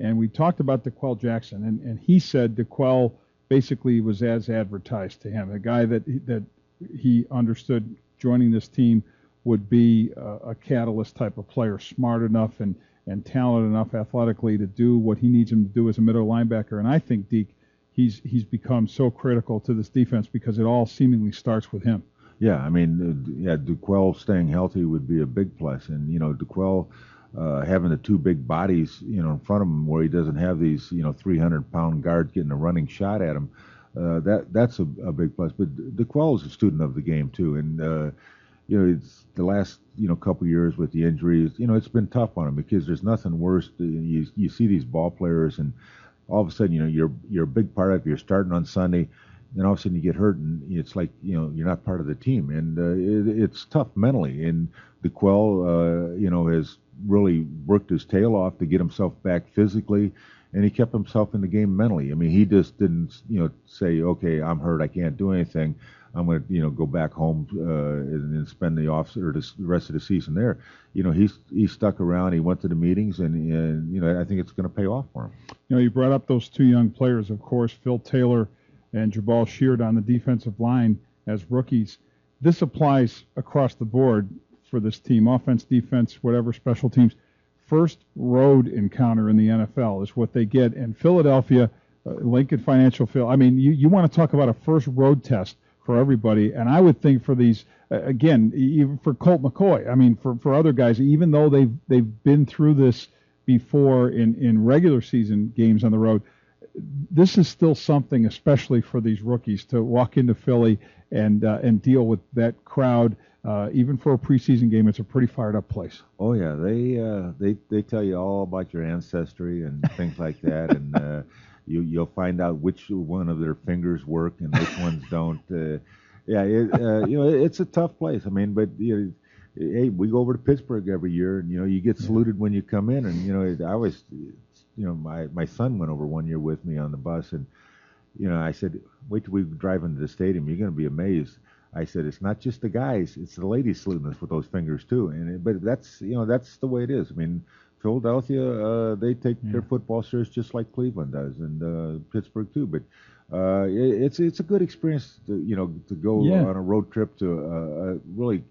And we talked about DeQuell Jackson, and, and he said DeQuell basically was as advertised to him, a guy that that he understood joining this team would be a, a catalyst type of player, smart enough and, and talented enough athletically to do what he needs him to do as a middle linebacker. And I think, Deke, he's he's become so critical to this defense because it all seemingly starts with him. Yeah, I mean, uh, yeah, DeQuell staying healthy would be a big plus. And, you know, DeQuell uh, having the two big bodies, you know, in front of him where he doesn't have these, you know, three hundred pound guards getting a running shot at him, uh, that that's a, a big plus. But DeQuell is a student of the game, too. And, uh, you know, it's the last, you know, couple years with the injuries, you know, it's been tough on him because there's nothing worse. To, you, you see these ball players and all of a sudden, you know, you're you're a big part of it. You're starting on Sunday, then all of a sudden you get hurt, and it's like, you know, you're not part of the team, and uh, it, it's tough mentally. And DeQuell, uh, you know, has really worked his tail off to get himself back physically, and he kept himself in the game mentally. I mean, he just didn't, you know, say, okay, I'm hurt, I can't do anything, I'm going to, you know, go back home uh, and, and spend the off or the rest of the season there. You know, he's he stuck around. He went to the meetings, and, and you know, I think it's going to pay off for him. You know, you brought up those two young players, of course, Phil Taylor and Jabal Sheard on the defensive line as rookies. This applies across the board for this team, offense, defense, whatever, special teams. First road encounter in the N F L is what they get. And Philadelphia, uh, Lincoln Financial Field, I mean, you, you want to talk about a first road test for everybody. And I would think for these, uh, again, even for Colt McCoy, I mean, for, for other guys, even though they've, they've been through this before in, in regular season games on the road, this is still something, especially for these rookies, to walk into Philly and uh, and deal with that crowd. Uh, even for a preseason game, it's a pretty fired up place. Oh yeah, they uh, they they tell you all about your ancestry and things like that, and uh, you you'll find out which one of their fingers work and which ones don't. Uh, yeah, it, uh, you know, it's a tough place. I mean, but you know, hey, we go over to Pittsburgh every year, and you know, you get saluted when you come in, and you know, I always. You know, my, my son went over one year with me on the bus, and, you know, I said, wait till we drive into the stadium. You're going to be amazed. I said, it's not just the guys, it's the ladies saluting us with those fingers, too. And it, But that's, you know, that's the way it is. I mean, Philadelphia, uh, they take yeah. their football serious just like Cleveland does, and uh, Pittsburgh, too. But uh, it, it's it's a good experience, to, you know, to go yeah. on a road trip to a, a really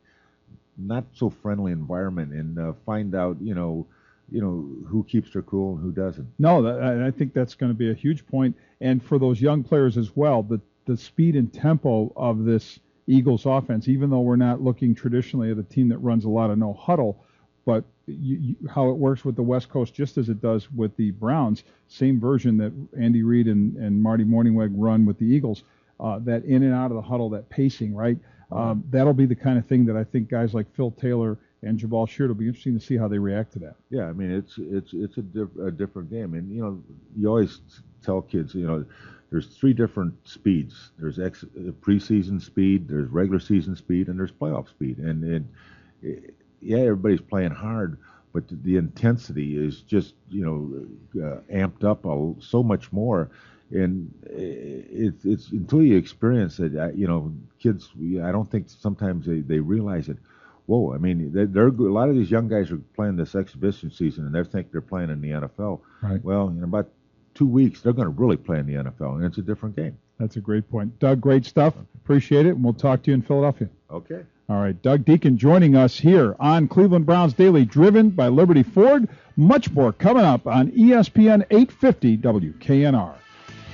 not so friendly environment and uh, find out, you know, you know, who keeps their cool and who doesn't. No, that, I think that's going to be a huge point. And for those young players as well, the, the speed and tempo of this Eagles offense, even though we're not looking traditionally at a team that runs a lot of no huddle, but you, you, how it works with the West Coast, just as it does with the Browns, same version that Andy Reid and, and Marty Mornhinweg run with the Eagles, uh, that in and out of the huddle, that pacing, right? Um, that'll be the kind of thing that I think guys like Phil Taylor and Jabal Sheard will be interesting to see how they react to that. Yeah, I mean, it's it's it's a, diff- a different game. And, you know, you always tell kids, you know, there's three different speeds. There's ex- preseason speed, there's regular season speed, and there's playoff speed. And, it, it, yeah, everybody's playing hard, but the, the intensity is just, you know, uh, amped up a, so much more. And it's it's until you experience it, you know, kids, I don't think sometimes they, they realize it. Whoa, I mean, they're, they're a lot of these young guys are playing this exhibition season, and they think they're playing in the N F L. Right. Well, in about two weeks, they're going to really play in the N F L, and it's a different game. That's a great point. Doug, great stuff. Appreciate it, and we'll talk to you in Philadelphia. Okay. All right, Doug Deacon joining us here on Cleveland Browns Daily, driven by Liberty Ford. Much more coming up on E S P N eight fifty W K N R.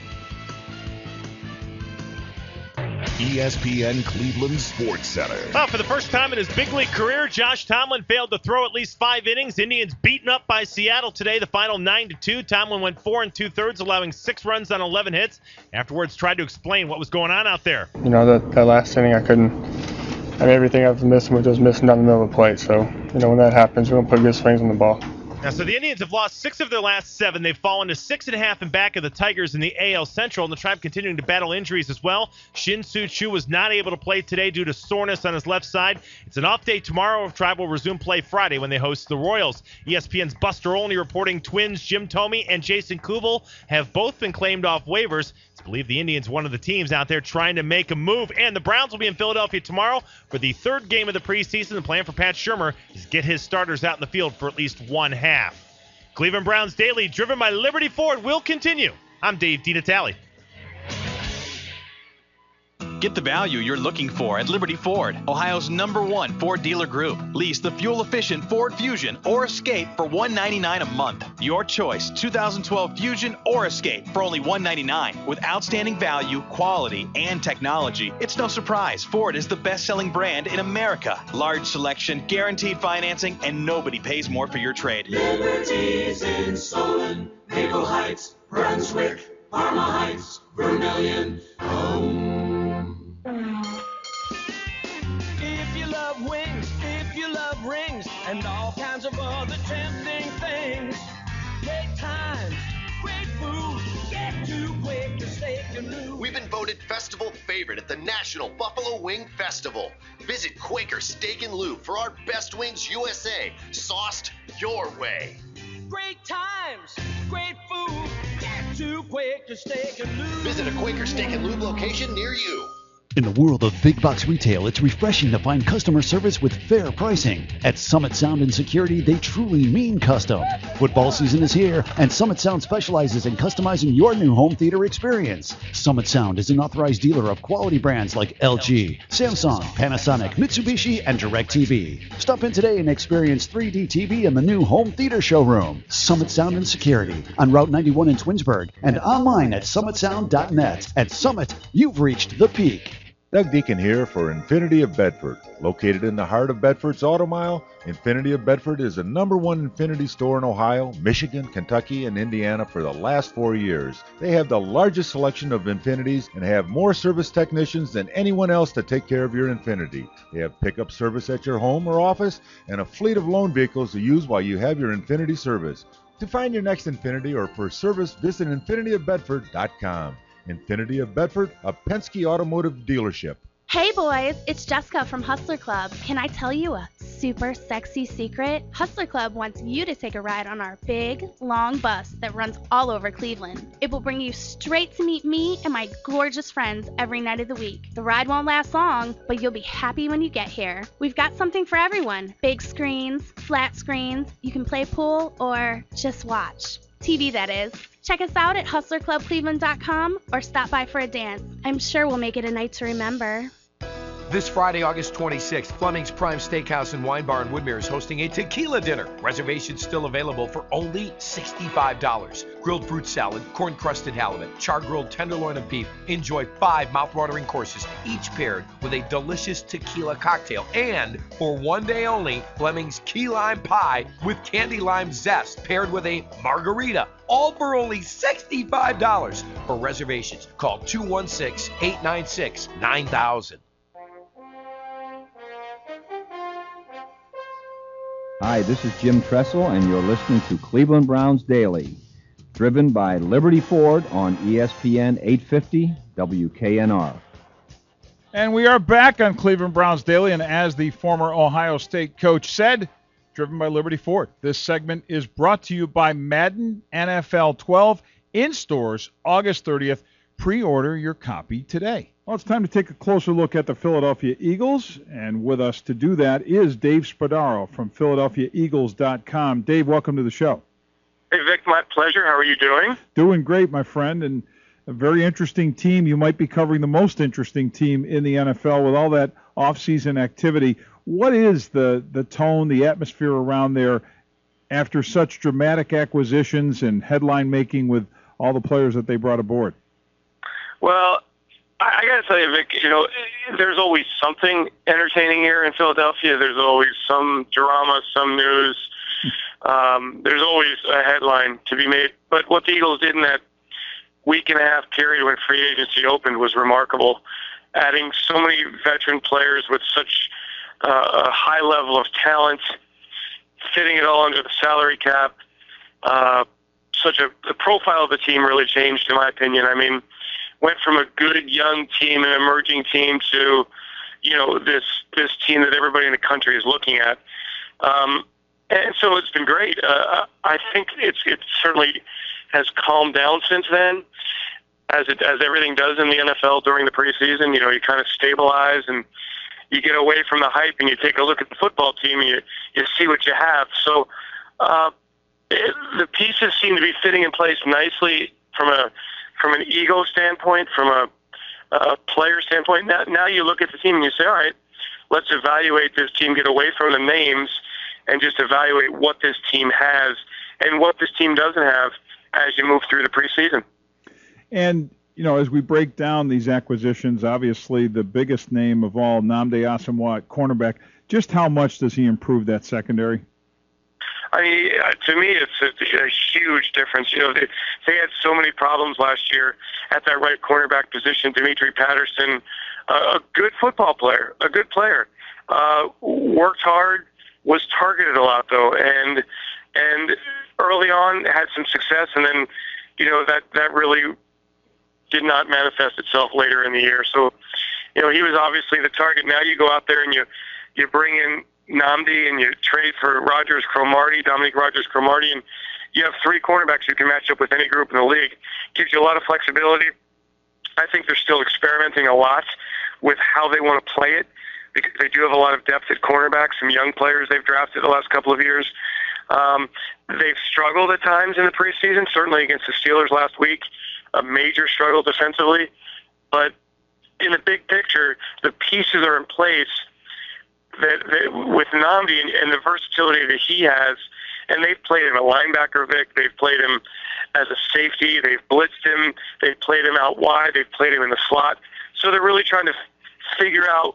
E S P N Cleveland Sports Center. Well, for the first time in his big league career, Josh Tomlin failed to throw at least five innings. Indians beaten up by Seattle today, the final nine to two. Tomlin went four and two-thirds, allowing six runs on eleven hits. Afterwards, tried to explain what was going on out there. You know, that, that last inning, I couldn't. I mean, everything I was missing was just missing down the middle of the plate. So, you know, when that happens, we're going to put good swings on the ball. Now, so the Indians have lost six of their last seven. They've fallen to six and a half in back of the Tigers in the A L Central, and the Tribe continuing to battle injuries as well. Shin-Soo Choo was not able to play today due to soreness on his left side. It's an off day tomorrow. Tribe will resume play Friday when they host the Royals. E S P N's Buster Olney reporting twins Jim Thome and Jason Kubel have both been claimed off waivers. It's believed the Indians one of the teams out there trying to make a move, and the Browns will be in Philadelphia tomorrow for the third game of the preseason. The plan for Pat Shurmur is to get his starters out in the field for at least one half. Cleveland Browns Daily, driven by Liberty Ford, will continue. I'm Dave DiNatale. Get the value you're looking for at Liberty Ford, Ohio's number one Ford dealer group. Lease the fuel-efficient Ford Fusion or Escape for one hundred ninety-nine dollars a month. Your choice, two thousand twelve Fusion or Escape for only one hundred ninety-nine dollars. With outstanding value, quality, and technology, it's no surprise Ford is the best-selling brand in America. Large selection, guaranteed financing, and nobody pays more for your trade. Liberty's in Solon, Maple Heights, Brunswick, Parma Heights, Vermillion, home. If you love wings, if you love rings, and all kinds of other tempting things, great times, great food, get to Quaker Steak and Lube. We've been voted festival favorite at the National Buffalo Wing Festival. Visit Quaker Steak and Lube for our best wings U S A, sauced your way. Great times, great food, get to Quaker Steak and Lube. Visit a Quaker Steak and Lube location near you. In the world of big box retail, it's refreshing to find customer service with fair pricing. At Summit Sound and Security, they truly mean custom. Football season is here, and Summit Sound specializes in customizing your new home theater experience. Summit Sound is an authorized dealer of quality brands like L G, Samsung, Panasonic, Mitsubishi, and DirecTV. Stop in today and experience three D T V in the new home theater showroom. Summit Sound and Security on Route ninety-one in Twinsburg and online at summit sound dot net. At Summit, you've reached the peak. Doug Deacon here for Infinity of Bedford. Located in the heart of Bedford's Auto Mile, Infinity of Bedford is the number one Infinity store in Ohio, Michigan, Kentucky, and Indiana for the last four years. They have the largest selection of Infinities and have more service technicians than anyone else to take care of your Infinity. They have pickup service at your home or office and a fleet of loan vehicles to use while you have your Infinity service. To find your next Infinity or for service, visit infinity of bedford dot com. Infinity of Bedford, a Penske automotive dealership. Hey boys, it's Jessica from Hustler Club. Can I tell you a super sexy secret? Hustler Club wants you to take a ride on our big, long bus that runs all over Cleveland. It will bring you straight to meet me and my gorgeous friends every night of the week. The ride won't last long, but you'll be happy when you get here. We've got something for everyone. Big screens, flat screens, you can play pool or just watch. T V, that is. Check us out at hustler club cleveland dot com or stop by for a dance. I'm sure we'll make it a night to remember. This Friday, August twenty-sixth, Fleming's Prime Steakhouse and Wine Bar in Woodmere is hosting a tequila dinner. Reservations still available for only sixty-five dollars. Grilled fruit salad, corn-crusted halibut, char-grilled tenderloin of beef. Enjoy five mouth-watering courses, each paired with a delicious tequila cocktail. And for one day only, Fleming's Key Lime Pie with candy lime zest paired with a margarita. All for only sixty-five dollars. For reservations, call two one six, eight nine six, nine thousand. Hi, this is Jim Tressel, and you're listening to Cleveland Browns Daily, driven by Liberty Ford on E S P N eight fifty W K N R. And we are back on Cleveland Browns Daily, and as the former Ohio State coach said, driven by Liberty Ford. This segment is brought to you by Madden N F L twelve in stores August thirtieth. Pre-order your copy today. Well, it's time to take a closer look at the Philadelphia Eagles, and with us to do that is Dave Spadaro from Philadelphia Eagles dot com. Dave, welcome to the show. Hey, Vic, my pleasure. How are you doing? Doing great, my friend, and a very interesting team. You might be covering the most interesting team in the N F L with all that off-season activity. What is the, the tone, the atmosphere around there after such dramatic acquisitions and headline making with all the players that they brought aboard? Well, I, I got to tell you, Vic, you know, there's always something entertaining here in Philadelphia. There's always some drama, some news. Um, there's always a headline to be made. But what the Eagles did in that week and a half period when free agency opened was remarkable, adding so many veteran players with such uh, a high level of talent, fitting it all under the salary cap. Uh, such a the profile of the team really changed, in my opinion. I mean, went from a good young team, an emerging team, to, you know, this this team that everybody in the country is looking at. Um, and so it's been great. Uh, I think it's it certainly has calmed down since then, as it as everything does in the N F L during the preseason. You know, you kind of stabilize and you get away from the hype and you take a look at the football team and you, you see what you have. So uh, it, the pieces seem to be fitting in place nicely from a from an ego standpoint, from a, a player standpoint. Now, now you look at the team and you say, all right, let's evaluate this team, get away from the names, and just evaluate what this team has and what this team doesn't have as you move through the preseason. And, you know, as we break down these acquisitions, obviously the biggest name of all, Nnamdi Asomugha at cornerback, just how much does he improve that secondary? I mean, to me, it's a, a huge difference. You know, they, they had so many problems last year at that right cornerback position. Dimitri Patterson, uh, a good football player, a good player, uh, worked hard, was targeted a lot though, and and early on had some success, and then you know that that really did not manifest itself later in the year. So, you know, he was obviously the target. Now you go out there and you you bring in Nnamdi and you trade for Rogers Cromartie, Dominique Rogers Cromartie, and you have three cornerbacks who can match up with any group in the league. Gives you a lot of flexibility. I think they're still experimenting a lot with how they want to play it, because they do have a lot of depth at cornerback, some young players they've drafted the last couple of years. Um, they've struggled at times in the preseason, certainly against the Steelers last week, a major struggle defensively. But in the big picture, the pieces are in place that, that with Nnamdi and, and the versatility that he has, and they've played him a linebacker, Vic. They've played him as a safety. They've blitzed him. They've played him out wide. They've played him in the slot. So they're really trying to f- figure out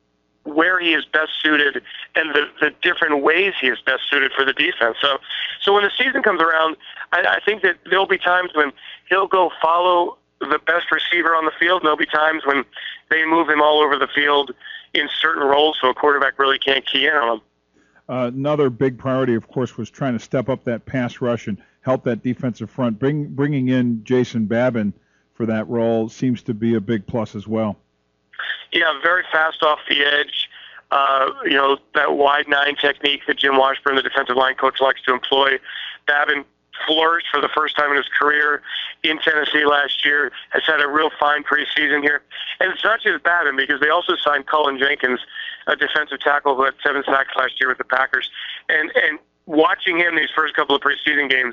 where he is best suited and the, the different ways he is best suited for the defense. So, so when the season comes around, I, I think that there'll be times when he'll go follow the best receiver on the field, and there'll be times when they move him all over the field in certain roles so a quarterback really can't key in on him. Uh, another big priority, of course, was trying to step up that pass rush and help that defensive front. Bring, bringing in Jason Babin for that role seems to be a big plus as well. Yeah, very fast off the edge. Uh, you know, that wide nine technique that Jim Washburn, the defensive line coach, likes to employ. Babin flourished for the first time in his career in Tennessee last year, has had a real fine preseason here. And it's not just Babin, because they also signed Cullen Jenkins, a defensive tackle who had seven sacks last year with the Packers. And and watching him these first couple of preseason games,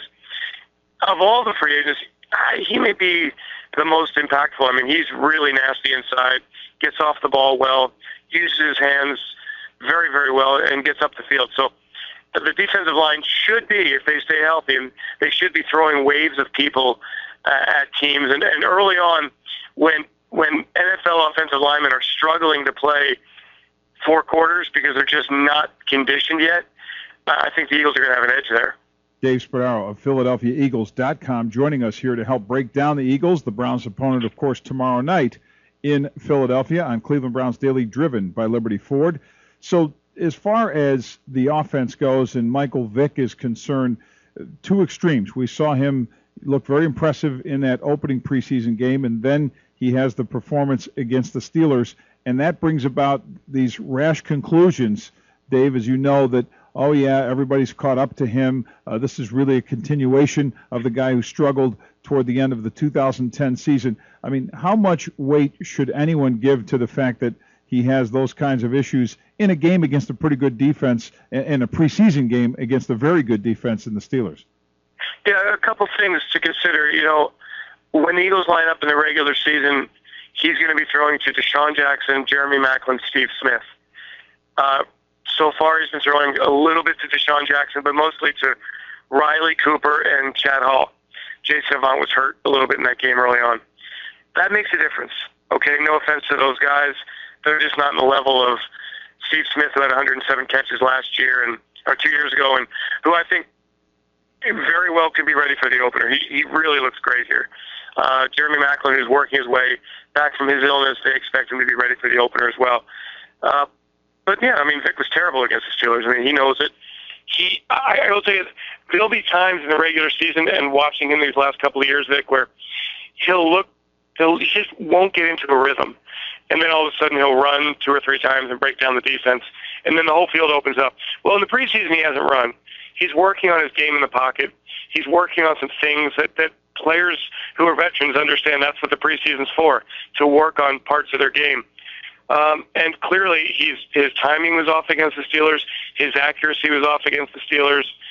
of all the free agents, he may be the most impactful. I mean, he's really nasty inside, gets off the ball well, uses his hands very, very well, and gets up the field. So the defensive line should be, if they stay healthy, and they should be throwing waves of people uh, at teams. And, and early on, when when N F L offensive linemen are struggling to play four quarters because they're just not conditioned yet, uh, I think the Eagles are going to have an edge there. Dave Spadaro of Philadelphia Eagles dot com joining us here to help break down the Eagles, the Browns' opponent, of course, tomorrow night in Philadelphia on Cleveland Browns Daily, driven by Liberty Ford. So as far as the offense goes and Michael Vick is concerned, two extremes. We saw him look very impressive in that opening preseason game, and then he has the performance against the Steelers, and that brings about these rash conclusions, Dave, as you know, that, oh, yeah, everybody's caught up to him. Uh, this is really a continuation of the guy who struggled toward the end of the two thousand ten season. I mean, how much weight should anyone give to the fact that he has those kinds of issues in a game against a pretty good defense and a preseason game against a very good defense in the Steelers? Yeah, a couple things to consider. You know, when the Eagles line up in the regular season, he's going to be throwing to Deshaun Jackson, Jeremy Maclin, Steve Smith. Uh, so far, he's been throwing a little bit to Deshaun Jackson, but mostly to Riley Cooper and Chad Hall. Jason Avant was hurt a little bit in that game early on. That makes a difference. Okay, no offense to those guys. They're just not in the level of Steve Smith, who had one hundred seven catches last year and or two years ago, and who I think very well could be ready for the opener. He, he really looks great here. Uh, Jeremy Maclin is working his way back from his illness. They expect him to be ready for the opener as well. Uh, but, yeah, I mean, Vic was terrible against the Steelers. I mean, he knows it. He, I, I will tell you, there'll be times in the regular season and watching him these last couple of years, Vic, where he'll look, he'll, he just won't get into a rhythm. And then all of a sudden he'll run two or three times and break down the defense, and then the whole field opens up. Well, in the preseason he hasn't run. He's working on his game in the pocket. He's working on some things that, that players who are veterans understand that's what the preseason's for, to work on parts of their game. Um, and clearly he's, his timing was off against the Steelers. His accuracy was off against the Steelers.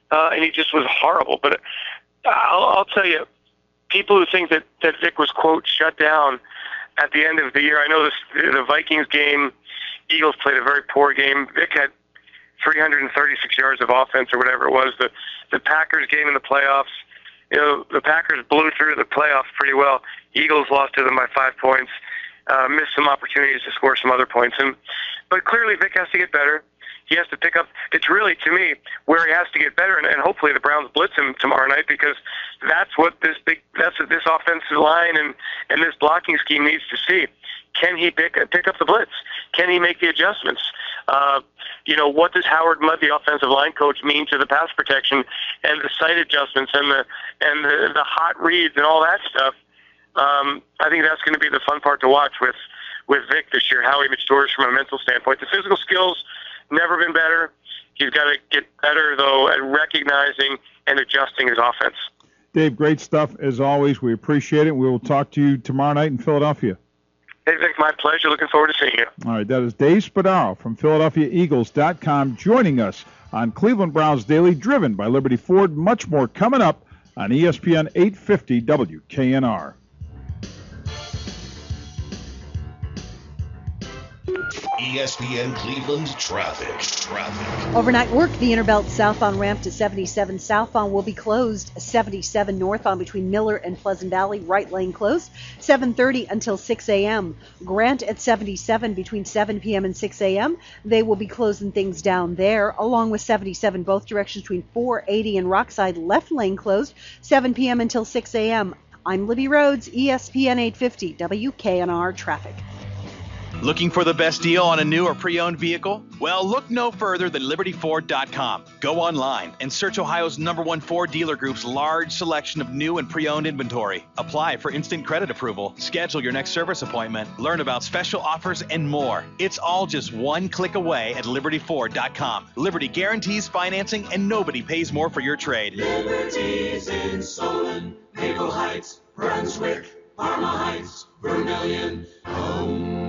uh, and he just was horrible. But I'll, I'll tell you, people who think that, that Vic was, quote, shut down at the end of the year, I know this, the Vikings game, Eagles played a very poor game. Vic had three hundred thirty-six yards of offense or whatever it was. The, the Packers game in the playoffs, you know, the Packers blew through the playoffs pretty well. Eagles lost to them by five points, uh, missed some opportunities to score some other points. And But clearly Vic has to get better. He has to pick up. It's really, to me, where he has to get better, and, and hopefully the Browns blitz him tomorrow night, because that's what this big, that's what this offensive line and, and this blocking scheme needs to see. Can he pick pick up the blitz? Can he make the adjustments? Uh, you know, what does Howard Mudd, the offensive line coach, mean to the pass protection and the sight adjustments and the and the, the hot reads and all that stuff? Um, I think that's going to be the fun part to watch with with Vic this year, how he matures from a mental standpoint. The physical skills never been better. He's got to get better, though, at recognizing and adjusting his offense. Dave, great stuff as always. We appreciate it. We will talk to you tomorrow night in Philadelphia. Hey, Vic, my pleasure. Looking forward to seeing you. All right, that is Dave Spadaro from Philadelphia Eagles dot com joining us on Cleveland Browns Daily, driven by Liberty Ford. Much more coming up on E S P N eight fifty W K N R. E S P N Cleveland traffic. Traffic. Overnight work, the Interbelt southbound ramp to seventy-seven southbound will be closed. seventy-seven northbound between Miller and Pleasant Valley, right lane closed. seven thirty until six a.m. Grant at seventy-seven between seven p.m. and six a.m. They will be closing things down there, along with seventy-seven both directions between four eighty and Rockside, left lane closed. seven p.m. until six a.m. I'm Libby Rhodes, E S P N eight fifty W K N R traffic. Looking for the best deal on a new or pre-owned vehicle? Well, look no further than Liberty Ford dot com. Go online and search Ohio's number one Ford dealer group's large selection of new and pre-owned inventory. Apply for instant credit approval, schedule your next service appointment, learn about special offers, and more. It's all just one click away at Liberty Ford dot com. Liberty guarantees financing, and nobody pays more for your trade. Liberty's in Solon, Maple Heights, Brunswick, Parma Heights, Vermillion, home.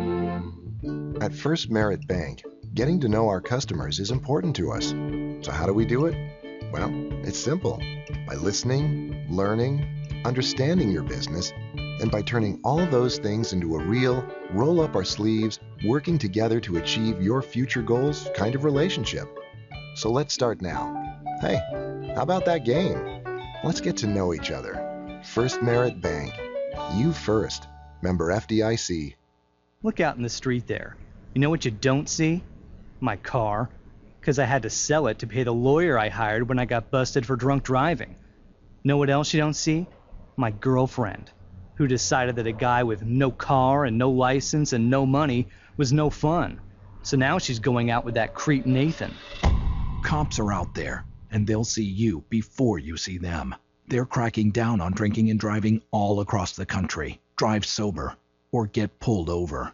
At First Merit Bank, getting to know our customers is important to us. So how do we do it? Well, it's simple. By listening, learning, understanding your business, and by turning all those things into a real, roll up our sleeves, working together to achieve your future goals kind of relationship. So let's start now. Hey, how about that game? Let's get to know each other. First Merit Bank. You first. Member F D I C. Look out in the street there. You know what you don't see? My car. Because I had to sell it to pay the lawyer I hired when I got busted for drunk driving. Know what else you don't see? My girlfriend, who decided that a guy with no car and no license and no money was no fun. So now she's going out with that creep Nathan. Cops are out there, and they'll see you before you see them. They're cracking down on drinking and driving all across the country. Drive sober or get pulled over.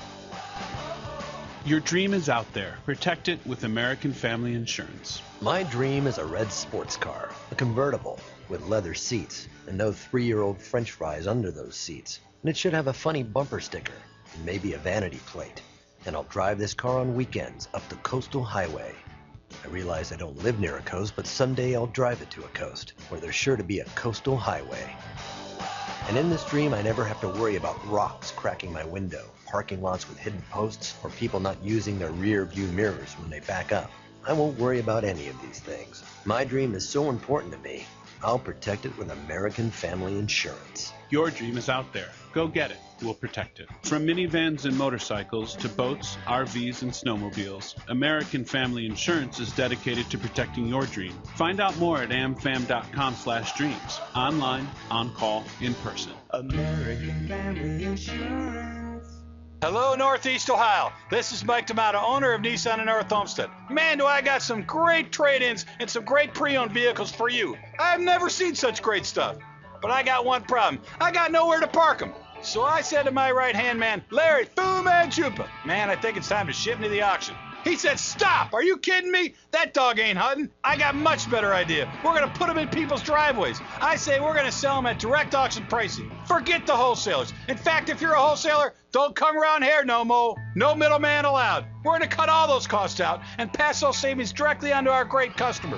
Your dream is out there. Protect it with American Family Insurance. My dream is a red sports car, a convertible with leather seats and no three-year-old French fries under those seats. And it should have a funny bumper sticker and maybe a vanity plate. And I'll drive this car on weekends up the coastal highway. I realize I don't live near a coast, but someday I'll drive it to a coast where there's sure to be a coastal highway. And in this dream, I never have to worry about rocks cracking my window, parking lots with hidden posts, or people not using their rear view mirrors when they back up. I won't worry about any of these things. My dream is so important to me, I'll protect it with American Family Insurance. Your dream is out there. Go get it. We'll protect it. From minivans and motorcycles to boats, R Vs, and snowmobiles, American Family Insurance is dedicated to protecting your dream. Find out more at amfam.com slash dreams. Online, on call, in person. American Family Insurance. Hello, Northeast Ohio. This is Mike D'Amato, owner of Nissan in North Homestead. Man, do I got some great trade-ins and some great pre-owned vehicles for you. I've never seen such great stuff. But I got one problem. I got nowhere to park them. So I said to my right-hand man, Larry Fu Manchupa, man, I think it's time to ship me to the auction. He said, stop! Are you kidding me? That dog ain't hunting. I got much better idea. We're going to put them in people's driveways. I say we're going to sell them at direct auction pricing. Forget the wholesalers. In fact, if you're a wholesaler, don't come around here no more. No middleman allowed. We're going to cut all those costs out and pass those savings directly on to our great customers.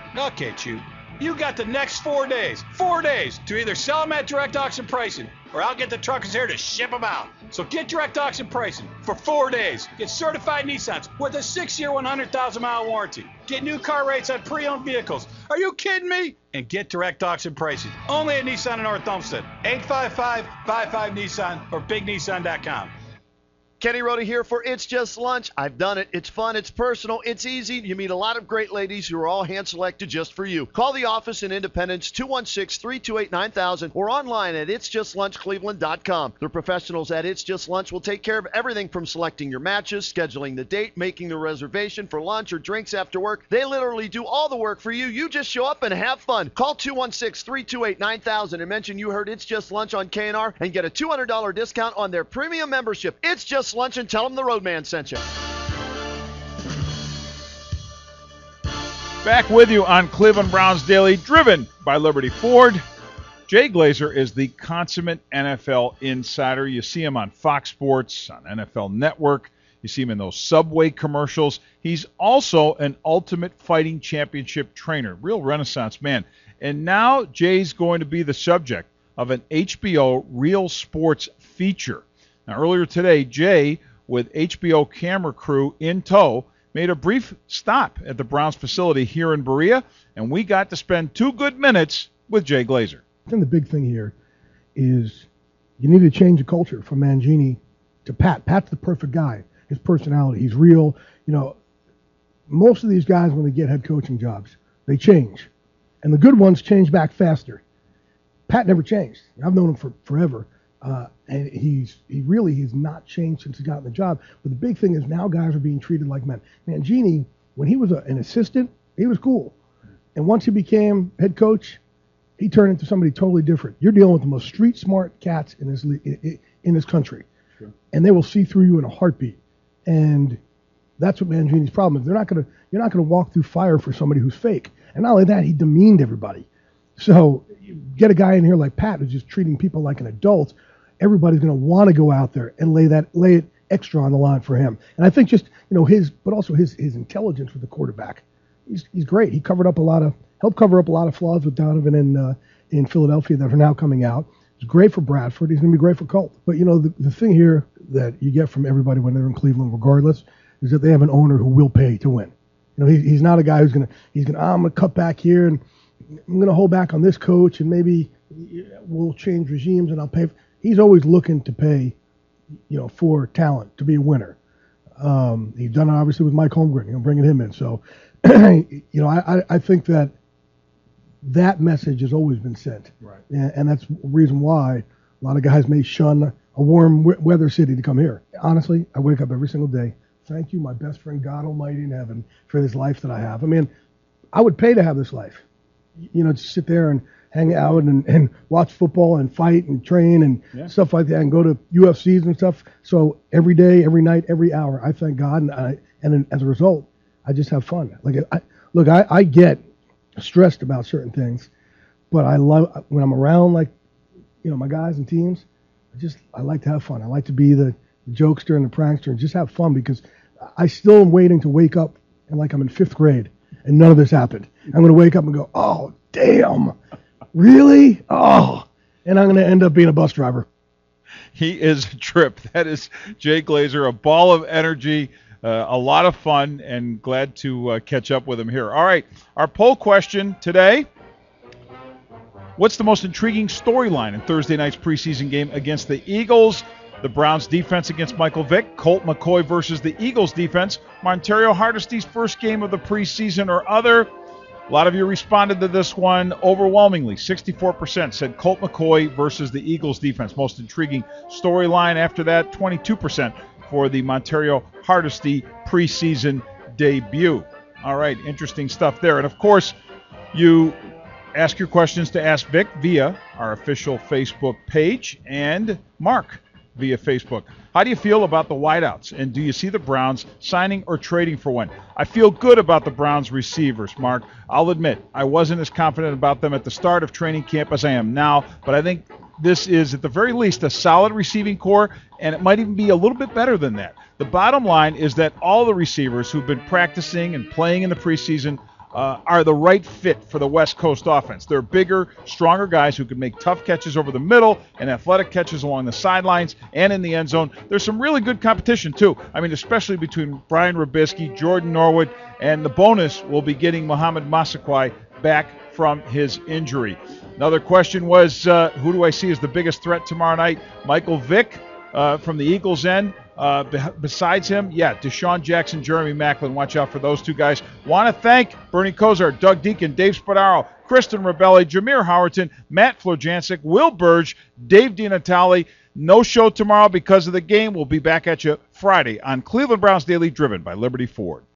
Okay, Chew. You got the next four days, four days to either sell them at direct auction pricing or I'll get the truckers here to ship them out. So get direct auction pricing for four days. Get certified Nissans with a six-year, one hundred thousand mile warranty. Get new car rates on pre-owned vehicles. Are you kidding me? And get direct auction pricing only at Nissan in North Olmsted. eight five five, five five, Nissan or big nissan dot com. Kenny Rhoda here for It's Just Lunch. I've done it. It's fun. It's personal. It's easy. You meet a lot of great ladies who are all hand-selected just for you. Call the office in Independence, two one six, three two eight, nine thousand, or online at its just lunch cleveland dot com. The professionals at It's Just Lunch will take care of everything from selecting your matches, scheduling the date, making the reservation for lunch or drinks after work. They literally do all the work for you. You just show up and have fun. Call two one six, three two eight, nine thousand and mention you heard It's Just Lunch on K N R and get a two hundred dollars discount on their premium membership. It's Just Lunch, and tell them the Roadman sent you. Back with you on Cleveland Browns Daily, driven by Liberty Ford. Jay Glazer is the consummate N F L insider. You see him on Fox Sports, on N F L Network. You see him in those Subway commercials. He's also an Ultimate Fighting Championship trainer, real Renaissance man. And now Jay's going to be the subject of an H B O Real Sports feature. Now, earlier today, Jay, with H B O camera crew in tow, made a brief stop at the Browns facility here in Berea, and we got to spend two good minutes with Jay Glazer. I think the big thing here is you need to change the culture from Mangini to Pat. Pat's the perfect guy. His personality, he's real. You know, most of these guys, when they get head coaching jobs, they change. And the good ones change back faster. Pat never changed. I've known him for forever. Uh, and he's he really has not changed since he got in the job. But the big thing is now guys are being treated like men. Mangini, when he was a, an assistant, he was cool. And once he became head coach, he turned into somebody totally different. You're dealing with the most street smart cats in this in, in this country, sure. And they will see through you in a heartbeat. And that's what Mangini's problem is. They're not gonna you're not gonna walk through fire for somebody who's fake. And not only that, he demeaned everybody. So you get a guy in here like Pat who's just treating people like an adult. Everybody's going to want to go out there and lay that lay it extra on the line for him. And I think just, you know, his, but also his his intelligence with the quarterback. He's he's great. He covered up a lot of, helped cover up a lot of flaws with Donovan in uh, in Philadelphia that are now coming out. It's great for Bradford. He's going to be great for Colt. But, you know, the, the thing here that you get from everybody when they're in Cleveland, regardless, is that they have an owner who will pay to win. You know, he, he's not a guy who's going to, he's going to, oh, I'm going to cut back here and I'm going to hold back on this coach and maybe we'll change regimes and I'll pay. For, he's always looking to pay, you know, for talent, to be a winner. Um, he's done it obviously with Mike Holmgren, you know, bringing him in. So, you know, I, I think that that message has always been sent. Right. And, and that's the reason why a lot of guys may shun a warm w- weather city to come here. Honestly, I wake up every single day. Thank you, my best friend, God Almighty in heaven, for this life that I have. I mean, I would pay to have this life. You know, just sit there and hang out and, and watch football and fight and train and yeah. stuff like that and go to U F Cs and stuff. So every day, every night, every hour, I thank God. And I, and then as a result, I just have fun. Like, I, look, I, I get stressed about certain things, but I love when I'm around, like, you know, my guys and teams, I just, I like to have fun. I like to be the jokester and the prankster and just have fun because I still am waiting to wake up and like I'm in fifth grade and none of this happened. I'm going to wake up and go, oh, damn. Really? Oh, and I'm going to end up being a bus driver. He is a trip. That is Jay Glazer, a ball of energy, uh, a lot of fun, and glad to uh, catch up with him here. All right, our poll question today. What's the most intriguing storyline in Thursday night's preseason game against the Eagles? The Browns' defense against Michael Vick, Colt McCoy versus the Eagles' defense, Montario Hardesty's first game of the preseason, or other. A lot of you responded to this one overwhelmingly. sixty-four percent said Colt McCoy versus the Eagles defense. Most intriguing storyline. After that, twenty-two percent for the Montario Hardesty preseason debut. All right, interesting stuff there. And, of course, you ask your questions to Ask Vic via our official Facebook page and Mark via Facebook. How do you feel about the wideouts, and do you see the Browns signing or trading for one? I feel good about the Browns receivers, Mark. I'll admit, I wasn't as confident about them at the start of training camp as I am now, but I think this is, at the very least, a solid receiving core, and it might even be a little bit better than that. The bottom line is that all the receivers who've been practicing and playing in the preseason uh, are the right fit for the West Coast offense. They're bigger, stronger guys who can make tough catches over the middle and athletic catches along the sidelines and in the end zone. There's some really good competition, too. I mean, especially between Brian Rubisky, Jordan Norwood, and the bonus will be getting Muhammad Massaquoi back from his injury. Another question was, uh, who do I see as the biggest threat tomorrow night? Michael Vick uh, from the Eagles end. Uh, be- besides him, yeah, Deshaun Jackson, Jeremy Maclin. Watch out for those two guys. Want to thank Bernie Kosar, Doug Deacon, Dave Spadaro, Kristen Rebelli, Jameer Howerton, Matt Flojancic, Will Burge, Dave DiNatale. No show tomorrow because of the game. We'll be back at you Friday on Cleveland Browns Daily, driven by Liberty Ford.